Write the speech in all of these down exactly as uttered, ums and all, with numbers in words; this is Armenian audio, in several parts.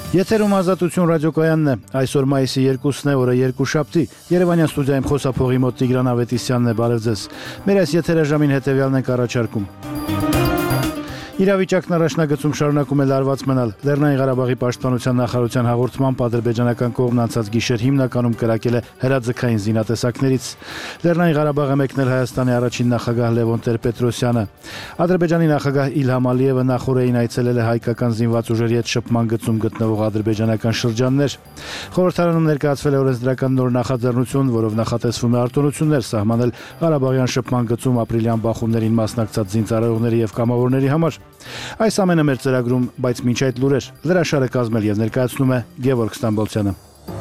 Եթերում ազատություն ռադիոկայանն է, այսօր մայիսի երկուսն է, օրը երկուշաբթի, Երևանյան ստուդիայում խոսափողի մոտ Տիգրան Ավետիսյանն է, բարև ձեզ։ Մեր այս եթերաժամին հետևյալն ենք առաջարկում։ Իրավիճակն առաջնագծում շարունակում է լարված մնալ։ Լեռնային Ղարաբաղի պաշտպանության նախարարության հաղորդմամբ ադրբեջանական կողմն անցած գիշեր հիմնականում կրակել է հրաձգային զինատեսակներից։ Լեռնային Ղարաբաղը մեկնել Հայաստանի առաջին նախագահ Լևոն Տեր-Պետրոսյանը։ Ադրբեջանի նախագահ Իլհամ Ալիևը նախորդին այցելել է հայկական զինված ուժերի հետ շփման գծում գտնվող ադրբեջանական շրջաններ։ Խորհրդարանում ներկայացվել է օրենսդրական նոր նախաձեռնություն, որով նախատեսվում է արտոնություններ սահմանել Ղարաբաղյան շփման գծում ապրիլյան բախումներին մասնակցած զինծառայողների եւ կամավորների համար։ Այս ամենը մեր ծրագրում, բայց մինչ այդ լուրեր, լրաշարը կազմել եւ ներկայացնում է Գևորգ Ստամբոլցյանը։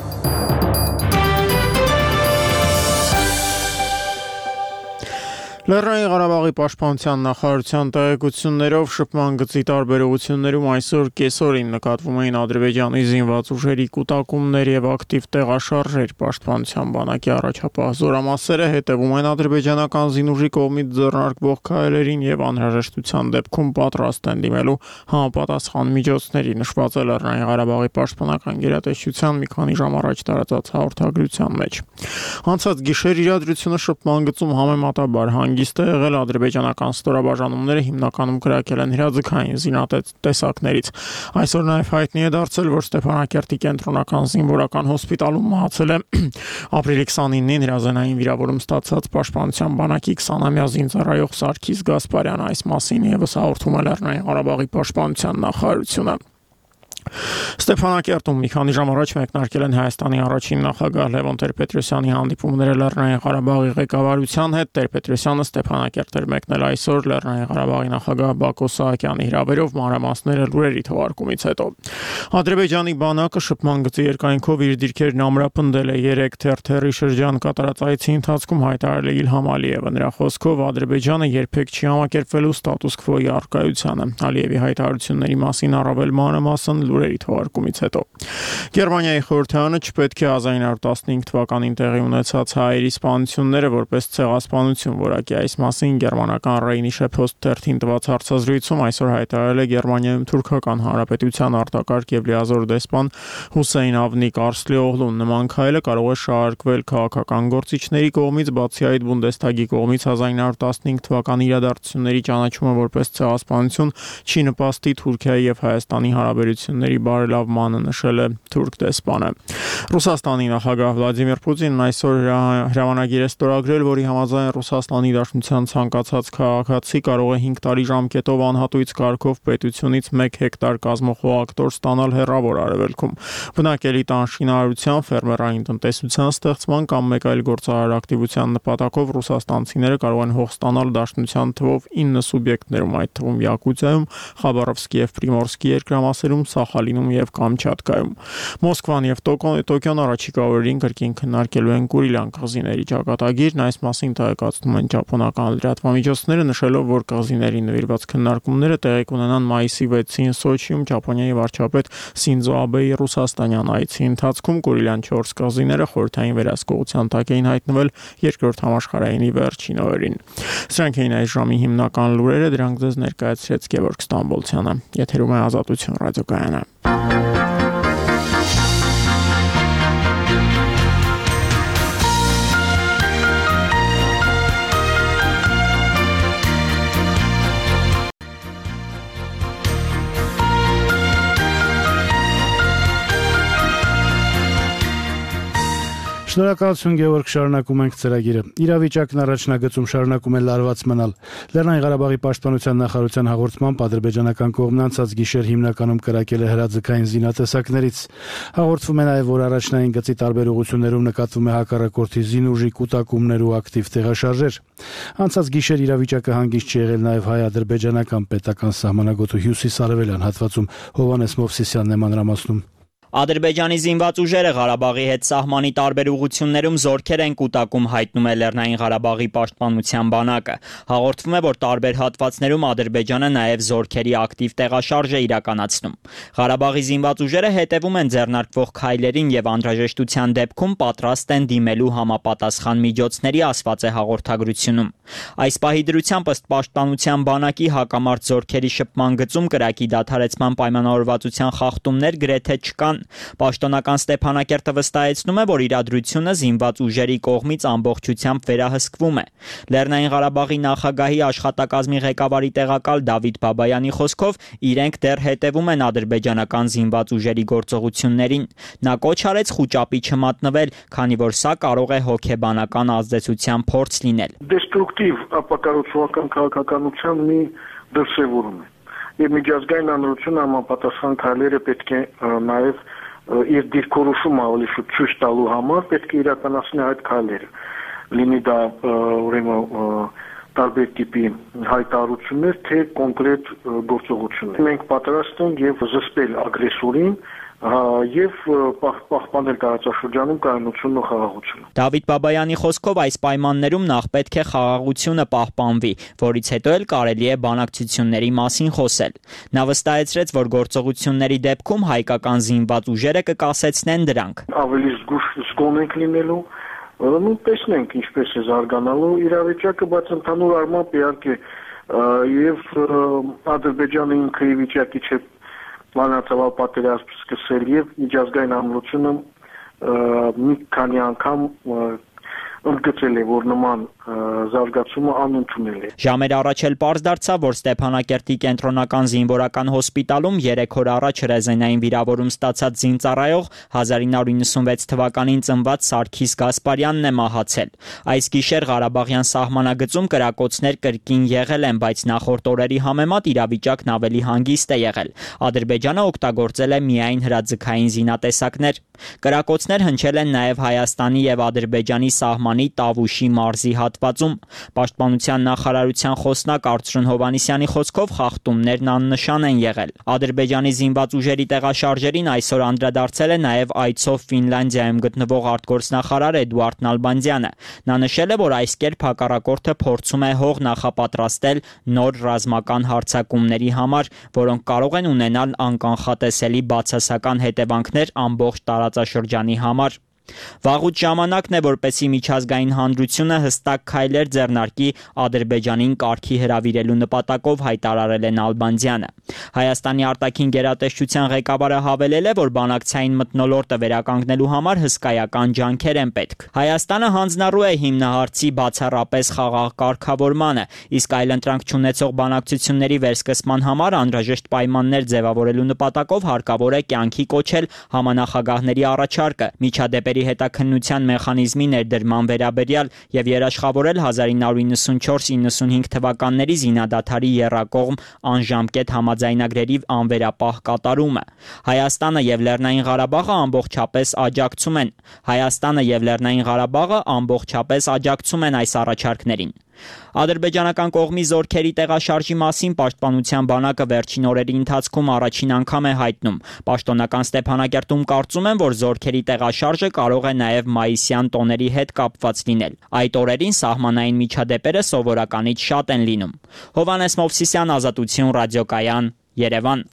Լեռնային Ղարաբաղի պաշտպանության նախարարության տեղեկություններով շփման գծի տարբերություններում այսօր կեսօրին նկատվում էին Ադրբեջանի զինված ուժերի կուտակումներ եւ ակտիվ տեղաշարժեր։ Պաշտպանության բանակի առաջապահ զորամասերը հետևում են ադրբեջանական զինուժի կողմից ձեռնարկվող քայլերին եւ անհրաժեշտության դեպքում պատրաստ են դիմելու համապատասխան միջոցների, նշված է Լեռնային Ղարաբաղի պաշտպանական գերատեսչության մի քանի ժամ առաջ տարածած հաղորդագրության մեջ։ Անցած գիշեր իրադրությունը շփման գծում համեմատաբար հանգիստ է եղել, ադրբեջանական ստորաբաժանումները հիմնականում կրակել են հրաձգային զինատեսակներից։ Այսօր նաև հայտնի է դարձել, որ Ստեփանակերտի կենտրոնական զինվորական հոսպիտալում մահացել է ապրիլի քսանինին հրազենային վիրավորում ստացած պաշտպանության բանակի քսանամյա զինծառայող Սարգիս Գասպարյանը։ Այս մասին ևս հաղորդում է Լեռնային Ղարաբաղի պաշտպանության նախարարությունը։ Ստեփանակերտում մի քանի ժամ առաջ մեկնարկել են Հայաստանի առաջին նախագահ Լևոն Տեր-Պետրոսյանի հանդիպումները Լեռնային Ղարաբաղի ղեկավարության հետ։ Տեր-Պետրոսյանը Ստեփանակերտ էր մեկնել այսօր Լեռնային Ղարաբաղի նախագահ Բակո Սահակյանի հրավերով, մանրամասները լուրերի թողարկումից հետո։ Ադրբեջանի բանակը շփման գծի երկայնքով իր դիրքերն ամրապնդել է երեք թերթերի շրջան կատարած այցի ընթացքում, հայտարարել է Իլհամ Ալիևը։ Նրա խոսքով Ադրբեջանը երբեք չի համակերպվելու ստատուս քվոյի առկայությանը։ Ալիևի հայտարարությունների մասին առավել մանրամասն լուրերի թողարկումից հետո։ Գերմանիայի խորհրդարանը չպետք է հազար ինը հարյուր տասնհինգ թվականին տեղի ունեցած հայերի սպանությունները որպես ցեղասպանություն որակի։ Այս մասին գերմանական Rheinische Post թերթին տված հարցազրույցում այսօր հայտարարել է Գերմանիայում թուրքական հանրապետության արտակարգ եւ լիազոր դեսպան Հուսեյն Ավնիկ Արսլիօղլուն։ Նման քայլը կարող է շարարկվել քաղաքական գործիչների կողմից, բացի այդ Բունդեսթագի կողմից հազար ինը հարյուր տասնհինգ թվականի իրադարձությունների ճանաչումը որպես ցեղասպանություն չի նպաստի Թուրքիայի եւ Հայաստանի հարաբերությունների բարելավմանը, նշել է թուրք դեսպանը։ Ռուսաստանի նախագահ Վլադիմիր Պուտինն այսօր հրամանագիր է ստորագրել, որի համաձայն Ռուսաստանի Դաշնության ցանկացած քաղաքացի կարող է հինգ տարի ժամկետով անհատույց կարգով պետությունից մեկ հեկտար կազմող հողակտոր ստանալ հեռավոր արևելքում։ Բնակելի տան շինարարության, ֆերմերային տնտեսության ստեղծման կամ մեկ այլ գործարար ակտիվության նպատակով ռուսաստանցիները կարող են հող ստանալ Դաշնության թվով ինը սուբյեկտներում, այդ թվում Յակուտիայում, Խաբարովսկի եւ Պրիմորսկի երկրամասերում, Սախալինում եւ Կամչատկայում։ Մոսկվան եւ Տոկիոն առաջիկա օրերին կրկին քննարկելու են Կուրիլյան կղզիների ճակատագիրն։ Այս մասին տեղեկացնում են ճապոնական լրատվամիջոցները, նշելով, որ կղզիների նվիրված քննարկումները տեղի կունենան մայիսի վեցին Սոչիում Ճապոնիայի վարչապետ Սինձո Աբեի ռուսաստանյան այցի ընթացքում։ Կուրիլյան չորս կղզիները խորհրդային վերահսկողության տակ էին հայտնվել երկրորդ համաշխարհայինի վերջին օրերին։ Սրանք էին այս ժամի հիմնական լուրերը, դրանք ձեզ ներկայացրեց Գևորգ Ստամբոլցյանը։ Եթերում է Ազատություն ռադիոկայանը։ Շնորհակալություն Գևորգ, շարունակում ենք ծրագիրը։ Իրավիճակն առաջնագծում շարունակում է լարված մնալ։ Լեռնային Ղարաբաղի պաշտպանության նախարարության հաղորդմամբ ադրբեջանական կողմն անցած գիշեր հիմնականում կրակել է հրաձգային զինատեսակներից։ Հաղորդվում է նաև, որ առաջնային գծի տարբեր ուղղություններում նկատվում է հակառակորդի զինուժի կուտակումներ ու ակտիվ տեղաշարժեր։ Անցած գիշեր իրավիճակը հանգիստ չի եղել նաև հայ-ադրբեջանական պետական սահմանագոտու հյուսիս-արևելյան հատվածում։ Հովհաննես Մովսիսյանն է մանրամասնում։ Ադրբեջանի զինված ուժերը Ղարաբաղի հետ սահմանի տարբեր ուղղություններում զորքեր են կուտակում, հայտնում է Լեռնային Ղարաբաղի պաշտպանության բանակը։ Հաղորդվում է, որ տարբեր հատվածներում Ադրբեջանը նաև զորքերի ակտիվ տեղաշարժ է իրականացնում։ Ղարաբաղի զինված ուժերը հետևում են ձեռնարկվող քայլերին եւ անհրաժեշտության դեպքում պատրաստ են դիմելու համապատասխան միջոցների, ասված է հաղորդագրությունում։ Այս պահի դրությամբ ըստ պաշտպանության բանակի հակամարտ զորքերի շփման գծում կրակի դադարեցման պայմանավորվածության խախտումներ գրեթե չկան։ Պաշտոնական Ստեփանակերտը վստահեցնում է, որ իրադրությունը զինված ուժերի կողմից ամբողջությամբ վերահսկվում է։ Լեռնային Ղարաբաղի նախագահի աշխատակազմի ղեկավարի տեղակալ Դավիթ Բաբայանի խոսքով իրենք դեռ հետևում են ադրբեջանական զինված ուժերի գործողություններին։ Նա կոչ արեց խուճապի չմատնվել, քանի որ սա կարող է հոգեբանական ազդեցության փորձ լինել։ Դեստրուկտիվ ապակառուցողական քաղաքականության մի դրսևորում է։ Եվ միջազգային հանրությունը համապատասխան քայլերը պետք է նաև իր դիրքորոշումը ավելի շուտ ցույց տալու համար պետք է իրականացնի այդ քայլերը։ Լինի դա ուրեմն տարբեր տիպի հայտարարություններ, թե կոնկրետ գործողություններ։ Մենք պատրաստ ենք եւ զսպել ագրեսորին եւ պահպանել տարածաշրջանում կայունությունն ու խաղաղությունը։ Դավիթ Բաբայանի խոսքով այս պայմաններում նախ պետք է խաղաղությունը պահպանվի, որից հետո էլ կարելի է բանակցությունների մասին խոսել։ Նա վստահեցրեց, որ գործողությունների դեպքում հայկական զինված ուժերը կկասեցնեն դրանք։ Ավելի զգուշ զգոն ենք լինելու, ու տեսնենք ինչպես է զարգանալու իրավիճակը, բայց ընդհանուր առմամբ իհարկե եւ Ադրբեջանը ինքը ի վիճակի չէ Լանացավալ պատերազմ սկսել եւ միջազգային հանրությունը մի քանի անգամ ընդգծել է, որ նման զարգացումը անընդունել է։ Ժամեր առաջ էլ պարզ դարձավ, որ Ստեփանակերտի կենտրոնական զինվորական հոսպիտալում երեք օր առաջ ռեզենային վիրավորում ստացած զինծառայող հազար ինը հարյուր նվսանվեց թվականին ծնված Սարգիս Գասպարյանն է մահացել։ Այս գիշեր Ղարաբաղյան սահմանագծում կրակոցներ կրկին եղել են, բայց նախորդ օրերի համեմատ իրավիճակն ավելի հանգիստ է եղել։ Ադրբեջանը օգտագործել է միայն հրաձգային զինատեսակներ։ Կրակոցներ հնչել են նաև Հայաստանի եւ Ադրբեջանի սահմանի Տավուշի մարզի հատվածում։ Պաշտպանության նախարարության խոսնակ Արծրուն Հովհաննիսյանի խոսքով խախտումներն աննշան են եղել։ Ադրբեջանի զինված ուժերի տեղաշարժերին այսօր անդրադարձել է նաև այցով Ֆինլանդիայում գտնվող արտգործնախարար Էդուարդ Նալբանդյանը։ Նա նշել է, որ այս կերպ հակառակորդը փորձում է հող նախապատրաստել նոր ռազմական հարձակումների համար, որոնք կարող են ունենալ անկանխատեսելի բացասական հետևանքներ ամբողջ տարածաշրջանի համար։ Վաղուց ժամանակն է, որպեսզի միջազգային հանրությունը հստակ քայլեր ձեռնարկի Ադրբեջանին կարգի հրավիրելու նպատակով, հայտարարել է Նալբանդյանը։ Հայաստանի արտաքին գերատեսչության ղեկավարը հավելել է, որ բանակցային մթնոլորտը վերականգնելու համար հսկայական ջանքեր են պետք։ Հայաստանը հանձնառու է հիմնահարցի բացառապես խաղաղ կարգավորմանը, իսկ այլընտրանք չունեցող բանակցությունների վերսկսման համար անհրաժեշտ պայմաններ ձևավորելու նպատակով հարկավոր է կյանքի կոչել համանախագահների առաջարկը, միջադեպերի հետաքննության մեխանիզմի ներդրման վերաբերյալ եւ երաշխավորել հազար ինը հարյուր իննսունչորս իննսունհինգ թվականների զինադադարի եռակողմ անժամկետ համաձայնագրերի անվերապահ կատարումը։ Հայաստանը եւ Լեռնային Ղարաբաղը ամբողջապես աջակցում են։ Հայաստանը եւ Լեռնային Ղարաբաղը ամբողջապես աջակցում են այս առաջարկներին։ Ադրբեջանական կողմի զորքերի տեղաշարժի մասին պաշտպանության բանակը վերջին օրերի ընթացքում առաջին անգամ է հայտնում։ Պաշտոնական Ստեփանակերտում կարծում են, որ զորքերի տեղաշարժը կարող է նաև մայիսյան տոների հետ կապված լինել։ Այդ օրերին սահմանային միջադեպերը սովորականից շատ են լինում։ Հովհաննես Մովսիսյան, Ազատություն, Ռադիոկայան, Երևան։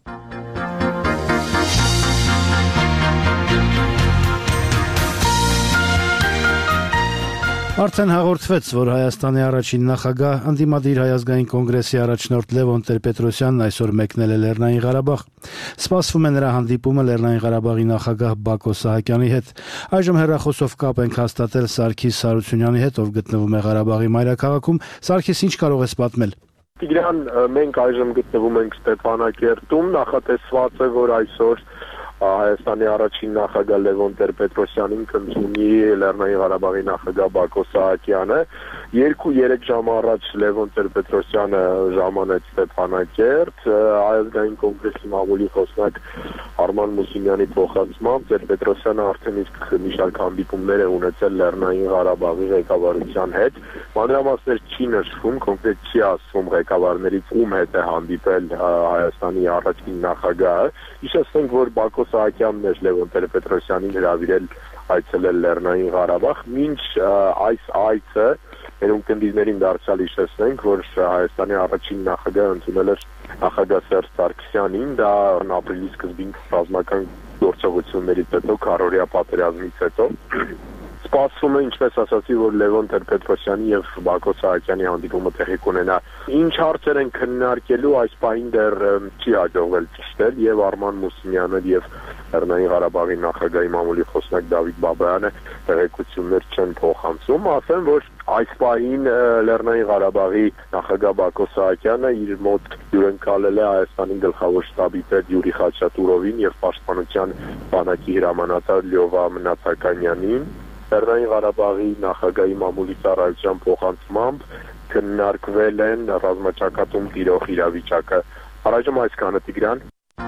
Արդեն հաղորդվեց, որ Հայաստանի առաջին նախագահ ընդդիմադիր Հայազգային կոնգրեսի առաջնորդ Լևոն Տեր-Պետրոսյանն այսօր մեկնել է Լեռնային Ղարաբաղ։ Սպասվում է նրա հանդիպումը Լեռնային Ղարաբաղի նախագահ Բակո Սահակյանի հետ։ Այժմ հեռախոսով կապ ենք հաստատել Սարգիս Սարությունյանի հետ, ով գտնվում է Ղարաբաղի մայրաքաղաքում։ Սարգիս, ինչ կարող ես պատմել։ Տիգրան, մենք այժմ գտնվում ենք Ստեփանակերտում, նախատեսված է, որ այսօր Հայաստանի առաջին նախագահ Լևոն Տեր-Պետրոսյանին կընդունի Լեռնային Ղարաբաղի նախագահ Բակո Սահակյանը։ Երկու-երեք ժամ առաջ Լևոն Տեր-Պետրոսյանը ժամանեց Ստեփանակերտ, Հայազգային կոնգրեսի մամուլի խոսնակ Արման Մուսիմյանի փոխանցմամբ Տեր-Պետրոսյանը արդեն իսկ մի շարք հանդիպումներ է ունեցել Լեռնային Ղարաբաղի ղեկավարության հետ։ Մանրամասներ չի նշվում, կոնկրետ չի ասվում ղեկավարներից ում հետ է հանդիպել Հայաստանի առաջին նախագահը։ Հիշեցնենք, որ Բակո Սահակյանն էր Լևոն Տեր-Պետրոսյանին հրավիրել այցելել Լեռնային Ղարաբաղ, մինչ այս այցը մեր ունկնդիրներին դարձյալ հիշեցնենք, որ Հայաստանի առաջին նախագահը ընդունել էր նախագահ Սերժ Սարգսյանին, դա ապրիլի սկզբին ռազմական գործողություններից հետո, քառօրյա պատերազմից հետո սպասվում է, ինչպես ասացի, որ Լևոն Տեր-Պետրոսյանի եւ Բակո Սահակյանի հանդիպումը տեղի կունենա։ Ինչ հարցեր են քննարկելու, այս պահին դեռ չի հաջողվել ճշտել, եւ Արման Մուսիմյանը եւ Լեռնային Ղարաբաղի նախագահի մամուլի խոսնակ Դավիթ Բաբայանը տեղեկություններ չեն փոխանցում, ասեմ, որ այս պահին Լեռնային Ղարաբաղի նախագահ Բակո Սահակյանը իր մոտ հյուրընկալել է Հայաստանի գլխավոր շտաբի պետ Յուրի Խաչատուրովին եւ պաշտպանության բանակի հրամանատար Լյովա Մնացականյանին։ Լեռնային Ղարաբաղի նախագահի մամուլի ծառայության փոխանցմամբ քննարկվել են ռազմաճակատում տիրող իրավիճակը։ Առաջում այսքանը Տիգրան։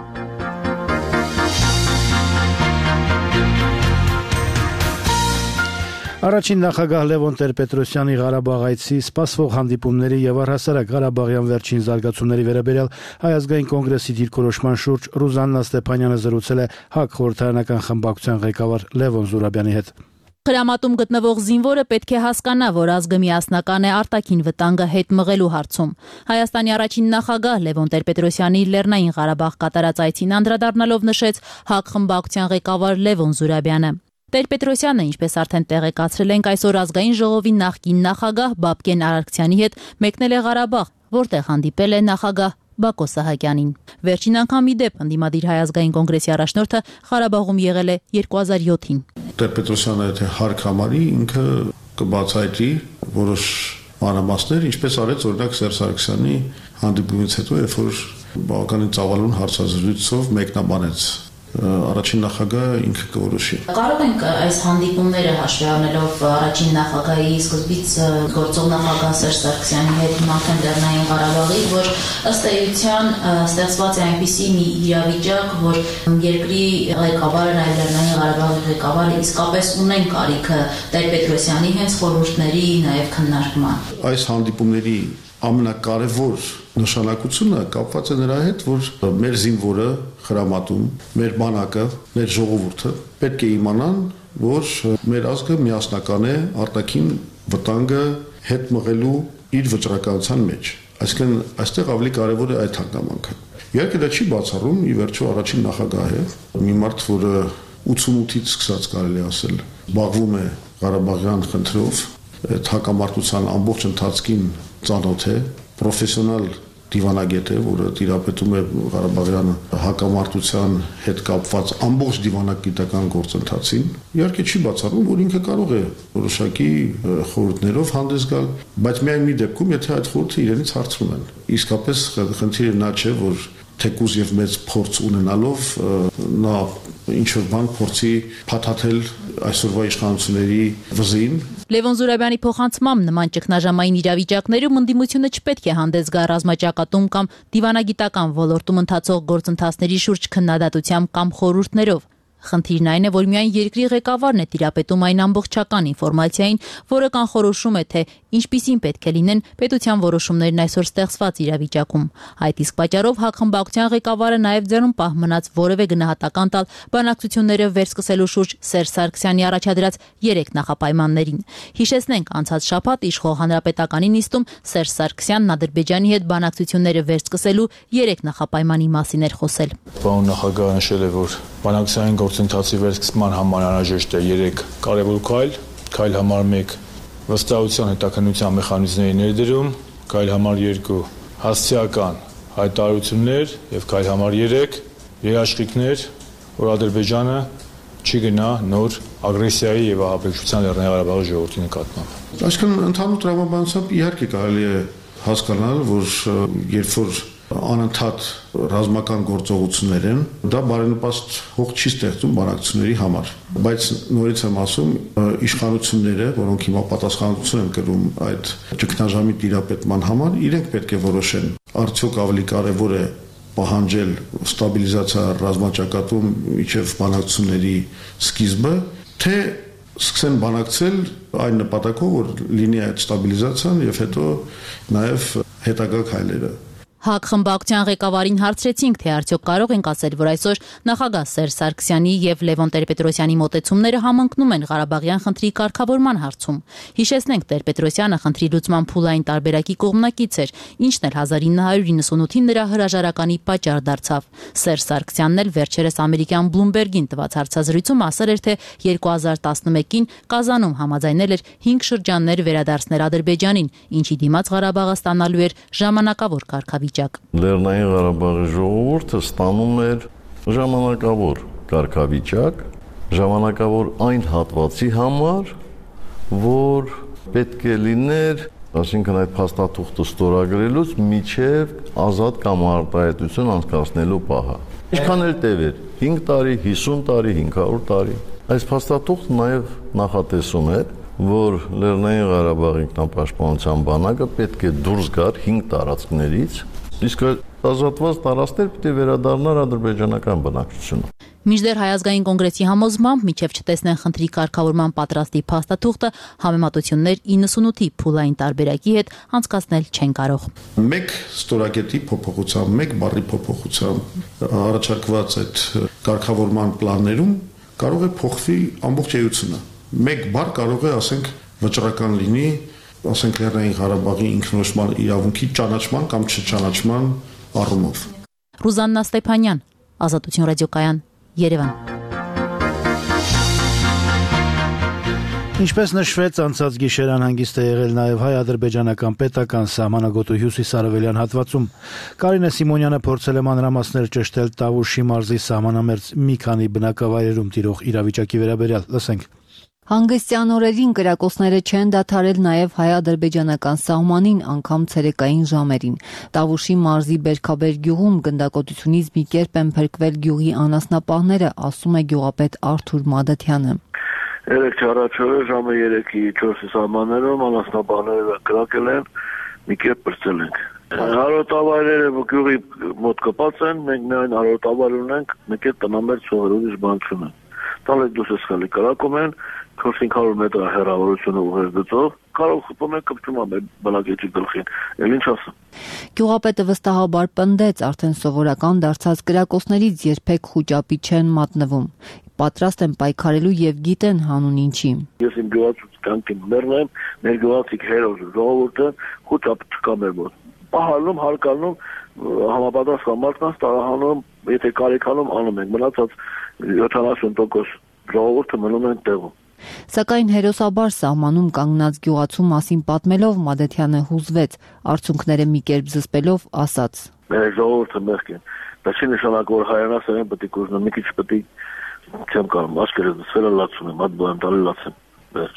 Առաջին նախագահ Լևոն Տեր-Պետրոսյանի Ղարաբաղ այցի սպասվող հանդիպումների եւ առհասարակ Ղարաբաղյան վերջին զարգացումների վերաբերյալ Հայ ազգային կոնգրեսի դիրքորոշման շուրջ Ռուզաննա Ստեփանյանը զրուցել է ՀԱԿ խորհրդարանական խմբակցության ղեկավար Լևոն Զուրաբյանի հետ։ Խրամատում գտնվող զինվորը պետք է հասկանա, որ ազգը միասնական է արտաքին վտանգը հետ մղելու հարցում։ Հայաստանի առաջին նախագահ Լևոն Տեր-Պետրոսյանի Լեռնային Ղարաբաղ կատարած այցին անդրադառնալով նշեց ՀԱԿ խմբակցության ղեկավար Լևոն Զուրաբյանը։ Տեր-Պետրոսյանը, ինչպես արդեն տեղեկացրել ենք, այսօր ազգային ժողովի նախկին նախագահ Բաբկեն Արարքցյանի հետ մեկնել է Ղարաբաղ, որտեղ հանդիպել է նախագահ Բակո Սահակյանին։ Վերջին անգամ ի դեպ ընդդիմադիր Հայ ազգային կոնգրեսի առաջնորդը Ղարաբաղում եղել է երկու հազար յոթին։ Տեր-Պետրոսյանը եթե հարկ համարի, ինքը կբացահայտի որոշ մանրամասներ, ինչպես արեց օրինակ Սերժ Սարգսյանի հանդիպումից հետո, երբ որ բավականին ծավալուն հարցազրույցով մեկնաբանեց առաջին նախագահը ինքը կորոշի։ Կարող ենք այս հանդիպումները հաշվի առնելով առաջին նախագահի սկզբից գործող նախագահ Սերժ Սարգսյանի հետ հիմնական Լեռնային Ղարաբաղի, որ ըստ էության ստեղծված է այնպիսի մի իրավիճակ, որ երկրի ղեկավարը, նաև Լեռնային Ղարաբաղի ղեկավարը իսկապես ունեն կարիքը Տեր-Պետրոսյանի հենց խորհուրդների, նաև քննարկման։ Այս հանդիպումների ամենակարևոր նշանակությունը կապված է նրա հետ, որ մեր զինվորը խրամատում, մեր բանակը, մեր ժողովուրդը պետք է իմանան, որ մեր ազգը միասնական է արտաքին վտանգը հետ մղելու իր վճռականության մեջ։ Այսինքն այստեղ ավելի կարևոր է այդ հանգամանքը։ Իհարկե դա չի բացառում, ի վերջո առաջին նախագահ է, մի մարդ, որը ութսունութից սկսած կարելի ասել, զբաղվում է Ղարաբաղյան խնդրով, այդ հակամարտության ամբողջ ընթացքին ծանոթ է, պրոֆեսիոնալ դիվանագետ է, որը տիրապետում է Ղարաբաղյան հակամարտության հետ կապված ամբողջ դիվանագիտական գործընթացին։ Իհարկե չի բացառում, որ ինքը կարող է որոշակի խորհուրդներով հանդես գալ, բայց միայն մի դեպքում, եթե այդ խորհուրդը իրենից հարցնում են։ Իսկապես խնդիրը նա չէ, որ թեկուզ եւ մեծ փորձ ունենալով նա ինչ-որ բան փորձի փաթաթել այսօրվա իշխանությունների վզին։ Լևոն Զուրաբյանի փոխանցմամբ նման ճգնաժամային իրավիճակներում ընդդիմությունը չպետք է հանդես գա ռազմաճակատում կամ դիվանագիտական ոլորտում ընթացող գործընթացների շուրջ քննադատությամբ կամ խորհուրդներով։ Խնդիրն այն է, որ միայն երկրի ղեկավարն է տիրապետում այն ամբողջական ինֆորմացիային, որը կանխորոշում է, թե ինչպիսին պետք է լինեն պետության որոշումներն այսօր ստեղծված իրավիճակում։ Այդ իսկ պատճառով ՀԱԿ խմբակցության ղեկավարը նաև ձեռնպահ մնաց որևէ գնահատական տալ բանակցությունները վերսկսելու շուրջ Սերժ Սարգսյանի առաջադրած երեք նախապայմաններին։ Հիշեցնենք, անցած շաբաթ իշխող հանրապետականի նիստում Սերժ Սարգսյանն Ադրբեջանի հետ բանակցությունները վերսկսելու երեք նախապայմանի մասին էր խոսել։ Պարոն նախագահը նշել է, որ բանակցային գործընթացի վերսկսման համար անհրաժեշտ է երեք կարևոր քայլ, քայլ համար մեկ վստահության հետաքննության մեխանիզմների ներդրում, քայլ համար երկու հասցեական հայտարարություններ եւ քայլ համար երեք երաշխիքներ, որ Ադրբեջանը չի գնա նոր ագրեսիայի եւ ահաբեկչության Լեռնային Ղարաբաղի ժողովրդի նկատմամբ։ Այսինքն ընդհանուր տրամաբանությամբ իհարկե կարելի է հասկանալ, որ երբ որ անընդհատ ռազմական գործողություններ են, դա բարենպաստ հող չի ստեղծում բանակցությունների համար, բայց նորից եմ ասում, իշխանությունները, որոնք հիմա պատասխանատվություն են կրում այդ ճգնաժամի տիրապետման համար, իրենք պետք է որոշեն, արդյոք ավելի կարևոր է պահանջել ստաբիլիզացիա ռազմաճակատում միջև բանակցությունների սկիզբը, թե սկսեն բանակցել այն նպատակով, որ լինի այդ ստաբիլիզացիան եւ հետո նաեւ հետագա քայլերը։ ՀԱԿ խմբակցության ղեկավարին հարցրեցինք, թե արդյոք կարող ենք ասել, որ այսօր նախագահ Սերժ Սարգսյանի եւ Լևոն Տեր-Պետրոսյանի մոտեցումները համընկնում են Ղարաբաղյան խնդրի կարգավորման հարցում։ Հիշեցնենք, Տեր-Պետրոսյանը խնդրի լուծման փուլային տարբերակի կողմնակից էր, ինչն էլ հազար ինը հարյուր իննսունութին նրա հրաժարականի պատճառ դարձավ։ Սերժ Սարգսյանն էլ վերջերս ամերիկյան Bloomberg-ին տված հարցազրույցում ասել էր, թե երկու հազար տասնմեկին Կազանում համաձայնել էր հինգ շրջաններ վերադարձնել Ադրբեջանին, ինչի դիմաց Ղարաբաղը ստանալու էր ժամանակավոր կարգավիճակ։ Լեռնային Ղարաբաղի ժողովուրդը ստանում էր ժամանակավոր կարգավիճակ, ժամանակավոր այն հատվածի համար, որ պետք է լիներ, այսինքն այդ փաստաթուղթը ստորագրելուց մինչև ազատ կամ արտահայտություն անցկացնելու պահը։ Ինչքան էլ տևեր, հինգ տարի, հիսուն տարի, հինգ հարյուր տարի։ Այս փաստաթուղթը նաև նախատեսում էր, որ Լեռնային Ղարաբաղի ինքնապաշտպանության բանակը պետք է դուրս գար հինգ տարածքներից, իսկ ազատված տարածքներ պետք է վերադառնար ադրբեջանական բնակչությունը։ Մինչդեռ Հայ ազգային կոնգրեսի համոզմամբ, մինչև չտեսնեն խնդրի կարգավորման պատրաստի փաստաթուղթը, համեմատություններ իննսունութի փուլային տարբերակի հետ անցկացնել չեն կարող։ Մեկ ստորակետի փոփոխությամբ, մեկ բառի փոփոխությամբ առաջարկված այդ կարգավորման պլաններում կարող է փոխվի ամբողջ էությունը։ Մեկ բառ կարող է, ասենք, վճռական լինի, ասենք, Լեռնային Ղարաբաղի ինքնորոշման իրավունքի ճանաչման կամ չճանաչման առումով։ Ռուզաննա Ստեփանյան, Ազատություն ռադիոկայան, Երևան։ Ինչպես նշվեց, անցած գիշեր անհանգիստ է եղել նաև հայ-ադրբեջանական պետական սահմանագոտու հյուսիս-արևելյան հատվածում։ Կարինե Սիմոնյանը փորձել է մանրամասներ ճշտել Տավուշի մարզի սահմանամերձ մի քանի բնակավայրերում տիրող իրավիճակի վերաբերյալ։ Լսենք։ Հանգստյան օրերին կրակոցները չեն դադարել նաև հայ-ադրբեջանական սահմանին, անգամ ցերեկային ժամերին։ Տավուշի մարզի Բերքաբեր գյուղում գնդակոծությունից մի կերպ են փրկվել գյուղի անասնապահները, ասում է գյուղապետ Արթուր Մադաթյանը։ Երեք չառաջորը ժամը երեքի չորսի սահմաններում անասնապահները կրակել են, մի կերպ պրծել ենք։ Հարոտավայրերը գյուղի մոտ կպած են, մենք միայն հարոտավայր ունենք, մեկ էլ տնամերձ ցողերով իշ բան չունենք։ Տալեկ դուսս խալի կրակում են, չորս-հինգ հարյուր մետր հեռավորությունը ուղեր գծով, կարող խփում են կպչում ամեն բնակիչի գլխին, էլ ինչ ասեմ։ Գյուղապետը վստահաբար պնդեց, արդեն սովորական դարձած կրակոցներից երբեք խուճապի չեն մատնվում։ Պատրաստ են պայքարելու եւ գիտեն հանուն ինչի։ Ես իմ գյուղացուց կանքին մեռնեմ, մեր գյուղացիք հերոս ժողովուրդը խուճապ չկա մեր մոտ։ Պահալում, հարկանում, համապատասխան մարդկանց տարահանում, եթե կարիքանում անում ենք, մնացած յոթանասուն տոկոս ժողովուրդը մնում են տեղում։ Սակայն հերոսաբար սահմանում կանգնած գյուղացու մասին պատմելով Մադաթյանը հուզվեց, արցունքները մի կերպ զսպելով ասաց. Մեր ժողովուրդը մեղք են, դա չի նշանակում, որ հայրենասերեն պետք է կուզնեմ, մի քիչ պետք է չեմ կարող, աշկերտս դսվելը լացում եմ, հատ բան տալի լացեմ, վերջ։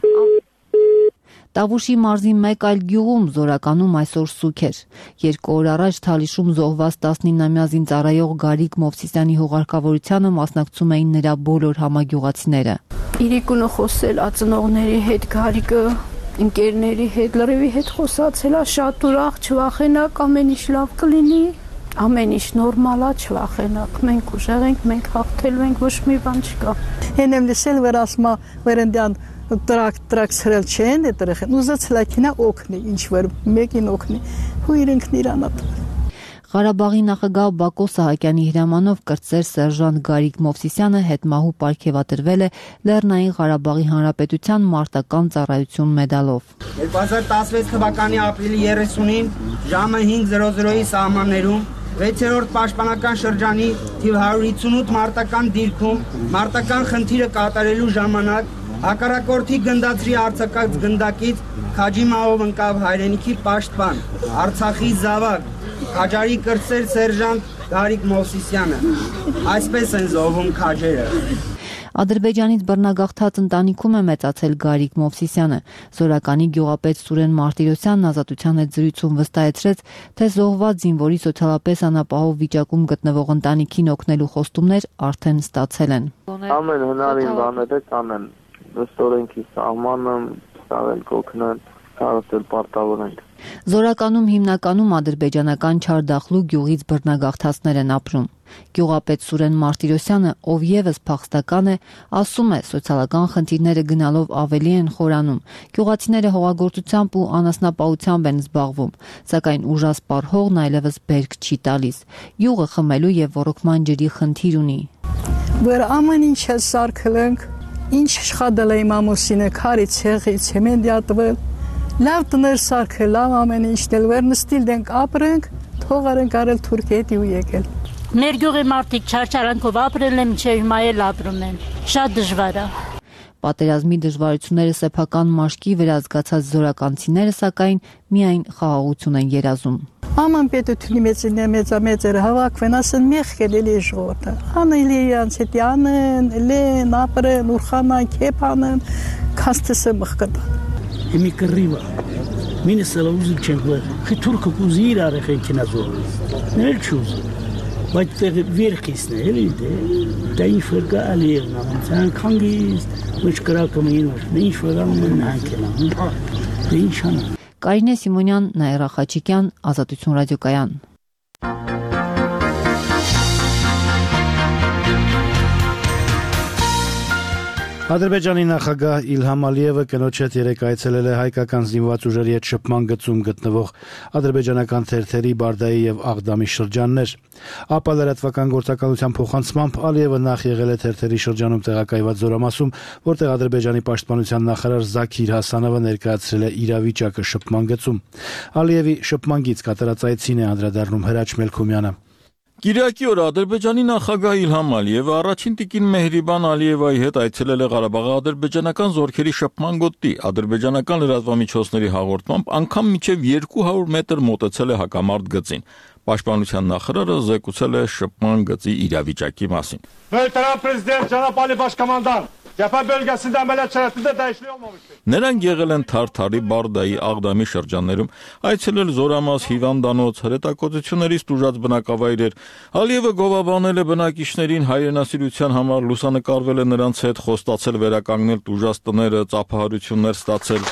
Տավուշի մարզի մեկ այլ գյուղում զորականում այսօր սուք էր։ Երկու օր առաջ Թալիշում զոհված տասնինամյա զինծառայող Գարիկ Մովսիսյանի հուղարկավորությանը մասնակցում էին նրա բոլոր համագյուղացիները։ Իրիկունը խոսել ածնողների հետ, Գարիկը ընկերների հետ, լրիվի հետ խոսացել, շատ ուրախ, չվախենակ, ամեն ինչ լավ կլինի, ամեն ինչ նորմալ է, չվախենակ, մենք ուժեղ ենք, մենք հաղթելու ենք, ոչ մի բան չկա։ Հեն եմ լսել, որ ասма վերնդյան տրակ տրակ սրել չեն, դրախ ուզած լակինա օգնի, ինչ որ մեկին օգնի, ու իրենք իրանատ։ Ղարաբաղի նախագահ Բակո Սահակյանի հրամանով կրտսեր սերժանտ Գարիկ Մովսիսյանը հետմահու պարգևատրվել է Լեռնային Ղարաբաղի Հանրապետության մարտական ծառայություն մեդալով։ երկու հազար տասնվեց թվականի ապրիլի երեսունին ժամը հինգ զրո զրոյի սահմաններում վեցերորդ պաշտպանական շրջանի թիվ հարյուր հիսունութ մարտական դիրքում մարտական խնդիրը կատարելու ժամանակ հակառակորդի գնդացրի արձակած գնդակից Քաջիմաով ընկավ հայրենիքի պաշտպան, Արցախի զավակ, Քաջարի կրտսեր սերժանտ Գարիկ Մովսիսյանը։ Այսպես են զոհվում քաջերը։ Ադրբեջանից բռնագաղթած ընտանիքում է մեծացել Գարիկ Մովսիսյանը։ Զորականի գյուղապետ Սուրեն Մարտիրոսյանն Ազատության հետ զրույցում վստահեցրեց, թե զոհված զինվորի սոցիալապես անապահով վիճակում գտնվող ընտանիքին օգնելու խոստումներ արդեն ստացել են։ Ամեն հնարին բաները կանեն, ըստ օրենքի սահմանը, ցավել կօգնեն, ցավել պարտավոր ենք։ Զորականում հիմնականում ադրբեջանական Չարդախլու գյուղից բռնագաղթածներ են ապրում։ Գյուղապետ Սուրեն Մարտիրոսյանը, ով եւս փախստական է, ասում է, սոցիալական խնդիրները գնալով ավելի են խորանում։ Գյուղացիները հողագործությամբ ու անասնապահությամբ են զբաղվում, սակայն ուժասպառ հողն այլևս բերք չի տալիս։ Յուղը խմելու եւ ոռոգման ջրի խնդիր ունի։ Որ ամեն ինչ սարքել ենք, ինչ աշխատել է իմ ամուսինը, քարի ցեղի, ցեմենտի ատվել, լավ տներ սարքել, լավ ամեն ինչ դել, որ նստիլ դենք ապրենք, թողարենք արել Թուրքիայից ու եկել։ Մեր գյուղի մարդիկ չարչարանքով ապրել են, մինչև հիմա էլ ապրում են։ Շատ դժվար է։ Պատերազմի դժվարությունները սեփական մաշկի վերազգացած զորականցիները սակայն միայն խաղաղություն են երազում։ Աման պետությունի մեծինը մեծամեծերը հավաքվեն, ասեն մեղքել էլի ժողովուրդը։ Անելի իրանց հետ անեն, լեն, ապրեն, ուրխանան, քեփանեն, քաստեսը մխկտան։ Եմի կռիվա։ Մինը ուզում չենք որ խթուրքը կուզի իր արեխեն կինազոր։ Նել չուզի։ Բայց տեղը վերքիսն է, էլի դե։ Դա ինչ որ գա Ալիևն ամեն քանգիստ, ոչ կրակը մին ոչ, ինչ որ ամեն հանկելան։ Դե ինչ անա։ Կարինե Սիմոնյան, Նաիրա Խաչիկյան, Ազատություն ռադիոկայան։ Ադրբեջանի նախագահ Իլհամ Ալիևը կնոջ հետ երեկ այցելել է հայկական զինված ուժերի հետ շփման գծում գտնվող ադրբեջանական թերթերի Բարդայի եւ Աղդամի շրջաններ։ ԱՊԱ լրատվական գործակալության փոխանցմամբ Ալիևը նախ եղել է թերթերի շրջանում տեղակայված զորամասում, որտեղ Ադրբեջանի պաշտպանության նախարար Զաքիր Հասանովը ներկայացրել է իրավիճակը շփման գծում։ Ալիևի շփման գիծ կատարած այցին է անդրադառնում Հրաչ Մելքումյանը։ Կիրակի օր Ադրբեջանի նախագահ Իլհամ Ալիևը առաջին տիկին Մեհրիբան Ալիևայի հետ այցելել է Ղարաբաղի ադրբեջանական զորքերի շփման գոտի։ Ադրբեջանական լրատվամիջոցների հաղորդմամբ անգամ մինչև երկու հարյուր մետր մոտեցել է հակամարտ գծին։ Պաշտպանության նախարարը զեկուցել է շփման գծի իրավիճակի մասին։ Möhtərəm prezident, cənab Ali Başkomandan, Cəbhə bölgəsində əməliyyat şəraitində dəyişiklik olmamışdır։ Նրանք եղել են Թարթարի, Բարդայի, Աղդամի շրջաններում, այցելել զորամաս, հիվանդանոց, հրետակոծություններից տուժած բնակավայրեր։ Ալիևը գովաբանել է բնակիչներին հայրենասիրության համար, լուսանկարվել է նրանց հետ, խոստացել վերականգնել տուժած տները, ծափահարություններ ստացել։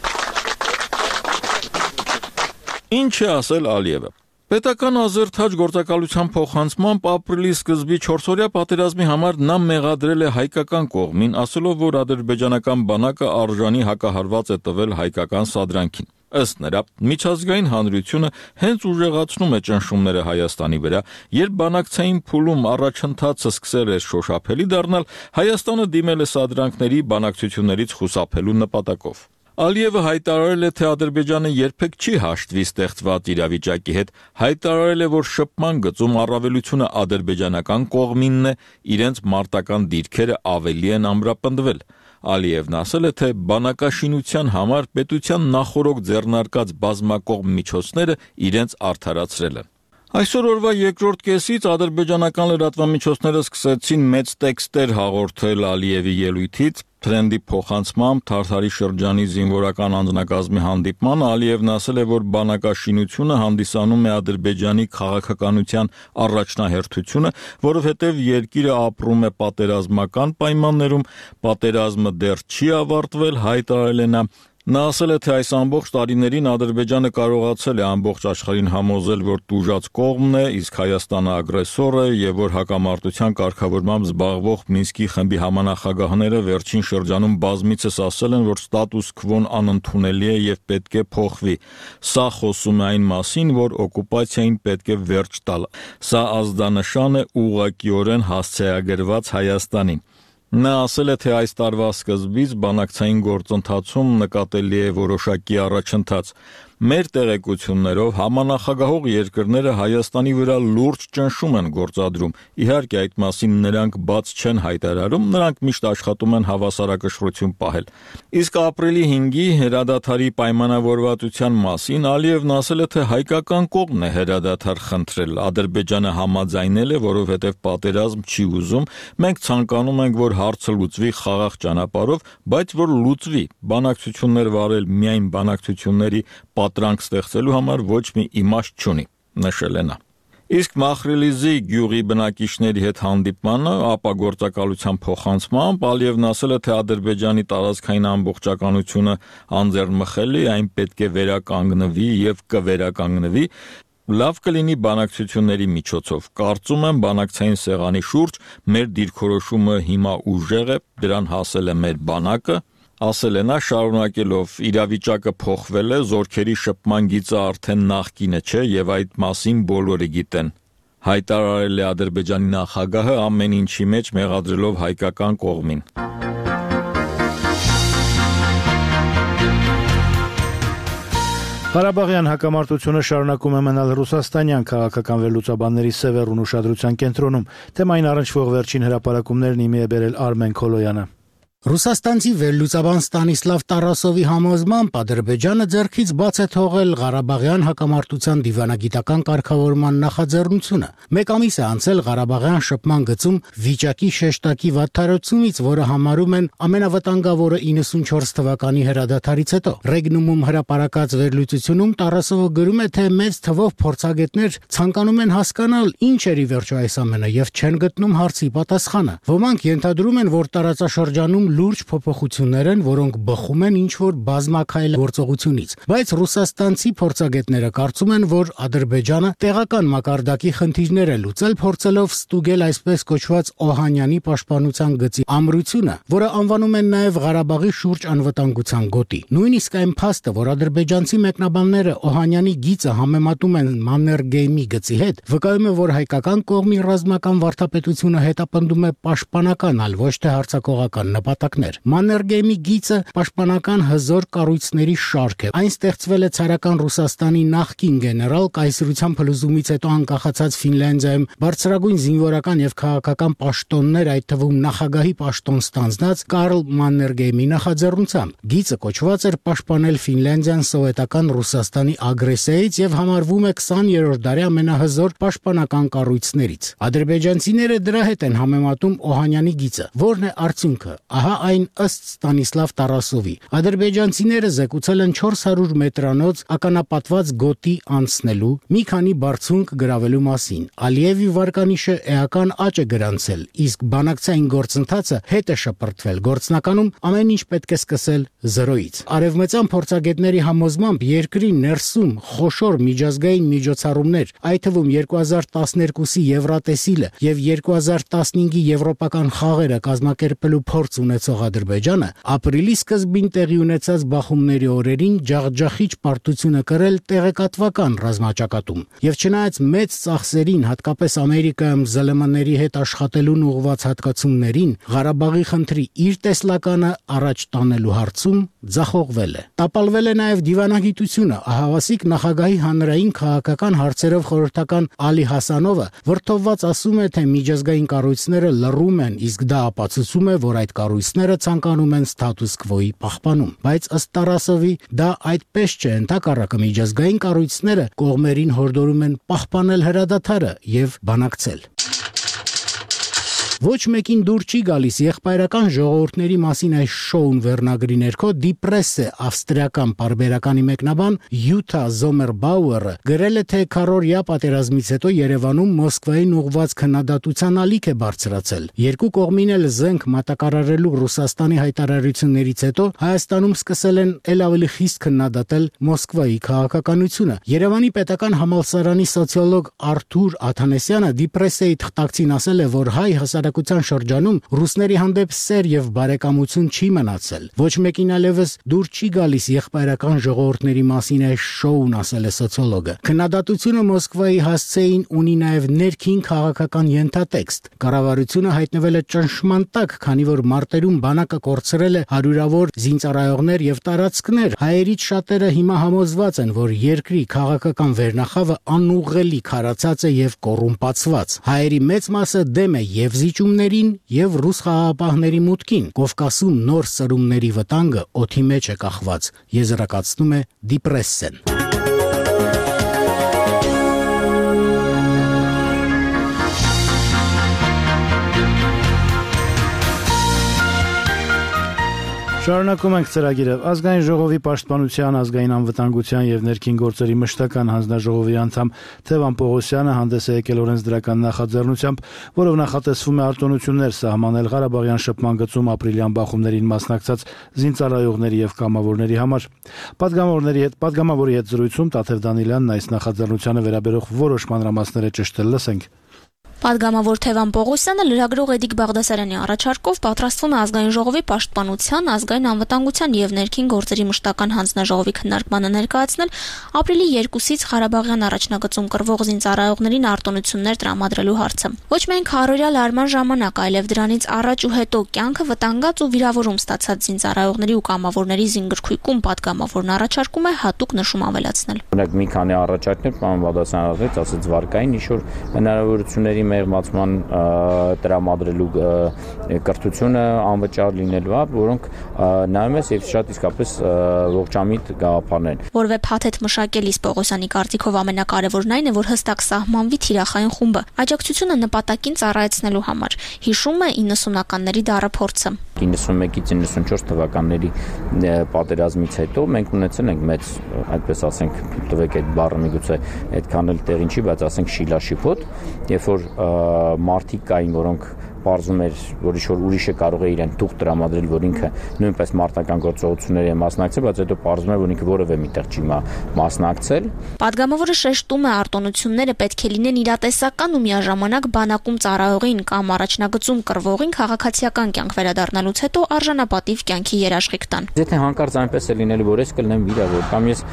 Ինչ է ասել Ալիևը։ Պետական ազերթաջ գործակալության փոխանցմամբ ապրիլի սկզբի չորսօրյա պատերազմի համար նա մեղադրել է հայկական կողմին, ասելով, որ ադրբեջանական բանակը արժանի հակահարված է տվել հայկական սադրանքին։ Ըստ նրա, միջազգային հանրությունը հենց ուժեղացնում է ճնշումները Հայաստանի վրա, երբ բանակցային փուլում առաջընթացը սկսել է շոշափելի դառնալ, Հայաստանը դիմել է սադրանքների բանակցություններից խուսափելու նպատակով։ Ալիևը հայտարարել է, թե Ադրբեջանը երբեք չի հաշտվի ստեղծված իրավիճակի հետ, հայտարարել է, որ շփման գծում առավելությունը ադրբեջանական կողմինն է, իրենց մարտական դիրքերը ավելի են ամրապնդվել։ Ալիևն ասել է, թե բանակաշինության համար պետության նախորոք ձեռնարկած բազմակողմ միջոցները իրենց արդարացրել են։ Այսօր օրվա երկրորդ կեսից ադրբեջանական լրատվամիջոցները սկսեցին մեծ տեքստեր հաղորդել Ալիևի ելույթից։ Թրենդի փոխանցմամբ Թարթարի շրջանի զինվորական անձնակազմի հանդիպման Ալիևն ասել է, որ բանակաշինությունը հանդիսանում է Ադրբեջանի քաղաքականության առաջնահերթությունը, որովհետև երկիրը ապրում է պատերազմական պայմաններում, պատերազմը դեռ չի ավարտվել, հայտարարել է նա։ Նա ասել է, թե այս ամբողջ տարիներին Ադրբեջանը կարողացել է ամբողջ աշխարհին համոզել, որ տուժած կողմն է, իսկ Հայաստանը ագրեսոր է եւ որ հակամարտության կարգավորմամբ զբաղվող Մինսկի խմբի համանախագահները վերջին շրջանում բազմիցս ասել են, որ ստատուս քվոն անընդունելի է եւ պետք է փոխվի։ Սա խոսում է այն մասին, որ օկուպացիային պետք է վերջ տալ։ Սա ազդանշան է ուղղակիորեն հասցեագրված Հայաստանին։ Նա ասել է, թե այս տարվա սկզբից բանակցային գործընթացում նկատելի է որոշակի առաջընթաց։ Մեր տեղեկություններով համանախագահող երկրները Հայաստանի վրա լուրջ ճնշում են գործադրում։ Իհարկե, այդ մասին նրանք բաց չեն հայտարարում, նրանք միշտ աշխատում են հավասարակշռություն պահել։ Իսկ ապրիլի հինգի հրադադարի պայմանավորվածության մասին Ալիևն ասել է, թե հայկական կողմն է հրադադար խնդրել, Ադրբեջանը համաձայնել է, որովհետև պատերազմ չի ուզում, մենք ցանկանում ենք, որ հարցը լուծվի խաղաղ ճանապարհով, բայց որ լուծվի, բանակցություններ վարել միայն բանակցությունների պատրանք ստեղծելու համար ոչ մի իմաստ չունի, նշել է նա։ Իսկ Մախրելիզի գյուղի բնակիչների հետ հանդիպմանը, ապա գործակալության փոխանցմամբ Ալիևն ասել է, թե Ադրբեջանի տարածքային ամբողջականությունը անձեռնմխելի, այն պետք է վերականգնվի եւ կվերականգնվի, լավ կլինի բանակցությունների միջոցով։ Կարծում եմ, բանակցային սեղանի շուրջ մեր դիրքորոշումը հիմա ուժեղ է, դրան հասել է մեր բանակը, ասել է նա, շարունակելով, իրավիճակը փոխվել է, զորքերի շփման գիծը արդեն նախկինը չէ եւ այդ մասին բոլորը գիտեն։ Հայտարարել է Ադրբեջանի նախագահը ամեն ինչի մեջ մեղադրելով հայկական կողմին։ Ղարաբաղյան հակամարտությունը շարունակում է մնալ ռուսաստանյան քաղաքական վերլուծաբանների սևեռուն ուշադրության կենտրոնում։ Թեմային առնչվող վերջին հրապարակումներն իմի է բերել Արմեն Քոլոյանը։ Ռուսաստանցի վերլուծաբան Ստանիսլավ Տարասովի համոզմամբ Ադրբեջանը ձեռքից բաց է թողել Ղարաբաղյան հակամարտության դիվանագիտական կարգավորման նախաձեռնությունը։ Մեկ ամիս է անցել Ղարաբաղյան շփման գծում վիճակի շեշտակի վատթարությունից, որը համարում են ամենավտանգավորը իննսունչորս թվականի հրադադարից հետո։ Ռեգնումում հրապարակած վերլուծությունում Տարասովը գրում է, թե մեծ թվով փորձագետներ ցանկանում են հասկանալ ինչ էր ի վերջո այս ամենը եւ չեն գտնում հարցի պատասխանը։ Ոմանք ենթադրում են, որ տարածաշրջանում լուրջ փոփոխություններ են, որոնք բխում են ինչ-որ բազմակայլ գործողությունից, բայց ռուսաստանցի փորձագետները կարծում են, որ Ադրբեջանը տեղական մակարդակի խնդիրներ է լուծել, փորձելով ստուգել այսպես կոչված Օհանյանի պաշտպանության գծի ամրությունը, որը անվանում են նաև Ղարաբաղի շուրջ անվտանգության գոտի։ Նույնիսկ այն փաստը, որ ադրբեջանցի մեկնաբանները Օհանյանի գիծը համեմատում են Մաններգեյմի գծի հետ, վկայում է, որ հայկական կողմի ռազմական վարդապետությունը հետապնդում է պաշտպանական, այլ ոչ թե հարձակողական նպատակներ։ Մաններգեյմի գիծը պաշտպանական հզոր կառույցների շարք է։ Այն ստեղծվել է ցարական Ռուսաստանի նախկին գեներալ կայսրության փլուզումից հետո անկախացած Ֆինլանդիայում բարձրագույն զինվորական եւ քաղաքական պաշտոններ, այդ թվում նախագահի պաշտոն ստանձնած Կարլ Մաններգեյմի նախաձեռնությամբ։ Գիծը կոչված էր պաշտպանել Ֆինլանդիան սովետական Ռուսաստանի ագրեսիայից եւ համարվում է քսաներորդ դարի ամենահզոր պաշտպանական կառույցներից։ Ադրբեջանցիները դրա հետ են համեմատում Օհանյանի գիծը, որն է արդյունքը։ Ահա այն ըստ Ստանիսլավ Տարասովի։ Ադրբեջանցիները զեկուցել են չորս հարյուր մետրանոց ականապատված գոտի անցնելու, մի քանի բարձունք գրավելու մասին։ Ալիևի վարկանիշը էական աճ է գրանցել, իսկ բանակցային գործընթացը հետ է շպրտվել։ Գործնականում ամեն ինչ պետք է սկսել զրոյից։ Արևմտյան փորձագետների համոզմամբ երկրի ներսում խոշոր միջազգային միջոցառումներ, այդ թվում երկու հազար տասներկուսի Եվրատեսիլը եւ երկու հազար տասնհինգի եվրոպական խաղերը կազմակերպելու փորձ ունեցող Ադրբեջանը ապրիլի սկզբին տեղի ունեցած բախումների օրերին ջախջախիչ պարտությունը կրել տեղեկատվական ռազմաճակատում եւ չնայած մեծ ծախսերին, հատկապես Ամերիկայում զլ էմ ների հետ աշխատելուն ուղղված հատկացումներին, Ղարաբաղի խնդրի իր տեսլականը առաջ տանելու հարցում ձախողվել է։ Տապալվել է նաեւ դիվանագիտությունը։ Ահավասիկ նախագահի հանրային քաղաքական հարցերով խորհրդական Ալի Հասանովը վրթովված ասում է, թե միջազգային կառույցները լռում են, իսկ դա ապացուցում է, որ այդ կառույցները ցանկանում են ստատուս քվոյի պահպանում, բայց ըստ Տարասովի դա այդպես չէ, ընդհակառակը միջազգային կառույցները կողմերին հորդորում են պահպանել հրադադարը եւ բանակցել։ Ոչ մեկին դուր չի գալիս եղբայրական ժողովուրդների մասին այս շոուն վերնագրի ներքո դիպրեսը ավստրիական պարբերականի մեկնաբան Յուտա Զոմերբաուերը գրել է, թե քառորյա պատերազմից հետո Երևանում Մոսկվային ուղղված քննադատության ալիք է բարձրացել։ Երկու կողմին էլ զենք մատակարարելու Ռուսաստանի հայտարարություններից հետո Հայաստանում սկսել են ել ավելի խիստ քննադատել Մոսկվայի քաղաքականությունը։ Երևանի պետական համալսարանի սոցիոլոգ Արթուր Աթանեսյանը դիպրեսեի թղթակցին ասել է, որ հայ հասարակության շրջանում ռուսների հանդեպ սեր եւ բարեկամություն չի մնացել։ Ոչ մեկին այլևս դուր չի գալիս եղբայրական ժողովուրդների մասին այս շոուն, ասել է սոցիոլոգը։ Քննադատությունը Մոսկվայի հասցեին ունի նաեւ ներքին քաղաքական ենթատեքստ։ Կառավարությունը հայտնվել է ճնշման տակ, քանի որ մարտերում բանակը կորցրել է հարյուրավոր զինծառայողներ եւ տարածքներ։ Հայերից շատերը հիմա համոզված են, որ երկրի քաղաքական վերնախավը անուղղելի քարացած է եւ կոռումպացված։ Հայերի մեծ մասը դեմ է եւ զիջումներին եւ ռուս խաղաղապահների մուտքին։ Կովկասում նոր սրումների վտանգը օդի մեջ է կախված, եզրակացնում է Դիպրեսսեն։ Շարունակում ենք ծրագիրը։ Ազգային ժողովի պաշտպանության, ազգային անվտանգության եւ ներքին գործերի մշտական հանձնաժողովի անդամ Թևան Պողոսյանը հանդես է եկել օրենսդրական նախաձեռնությամբ, որով նախատեսվում է արտոնություններ սահմանել Ղարաբաղյան շփման գծում ապրիլյան բախումներին մասնակցած զինծառայողների եւ կամավորների համար։ Պատգամավորների հետ պատգամավորի հետ զրույցում Տաթև Դանիելյանն այս նախաձեռնությանը վերաբերող որոշ մանրամասներ է ճշտել, լսենք։ Պատգամավոր Թևան Պողոսյանը լրագրող Էդիկ Բաղդասարյանի առաջարկով պատրաստվում է ազգային ժողովի պաշտպանության, ազգային անվտանգության եւ ներքին գործերի մշտական հանձնաժողովի քննարկմանը ներկայացնել ապրիլի երկուսից Ղարաբաղյան առաջնագծում կռվող զինծառայողներին արտոնություններ տրամադրելու հարցը։ Ոչ միայն քարորյա լարման ժամանակ, այլև դրանից առաջ ու հետո կյանքը վտանգած ու վիրավորում ստացած զինծառայողների ու կամավորների զինգրքույկում պատգամավորն առաջարկում է հատուկ նշում ավելացնել։ Օրինակ մի քանի առաջարկներ պարոն Բաղդասարյանը ասեց, ասեց վարկային ինչ-որ հնարավորությունների մեղմացման տրամադրելու կրթությունը անվճար լինելու է, որոնք նայում ես եւ շատ իսկապես ողջամիտ գաղափարներ։ Որվե փաթեթ մշակելիս Պողոսյանի կարծիքով ամենակարևորն այն է, որ հստակ սահմանվի թիրախային խումբը, աջակցությունը նպատակին ծառայեցնելու համար։ Հիշում է իննսունականների դարափորձը։ իննսունմեկից իննսունչորս թվականների պատերազմից հետո մենք ունեցել ենք մեծ, այդպես ասենք, տվեք այդ բառը միգուցե այդքան էլ տեղին չի, բայց ասենք շիլաշիփոտ, երբ որ մարդիկ կային, որոնք պարզում էր, որ ինչ-որ ուրիշը կարող է իրեն թուղթ տրամադրել, որ ինքը նույնպես մարտական գործողությունների է մասնակցել, բայց հետո պարզում է, որ ինքը որևէ միտեղ չի մասնակցել։ Պատգամավորը շեշտում է, արտոնությունները պետք է լինեն իրատեսական ու միաժամանակ բանակում ծառայողին կամ առաջնագծում կռվողին քաղաքացիական կյանք վերադառնալուց հետո արժանապատիվ կյանքի երաշխիք տան։ Եթե հանկարծ այնպես է լինելու, որ ես կլինեմ վիրավոր կամ ես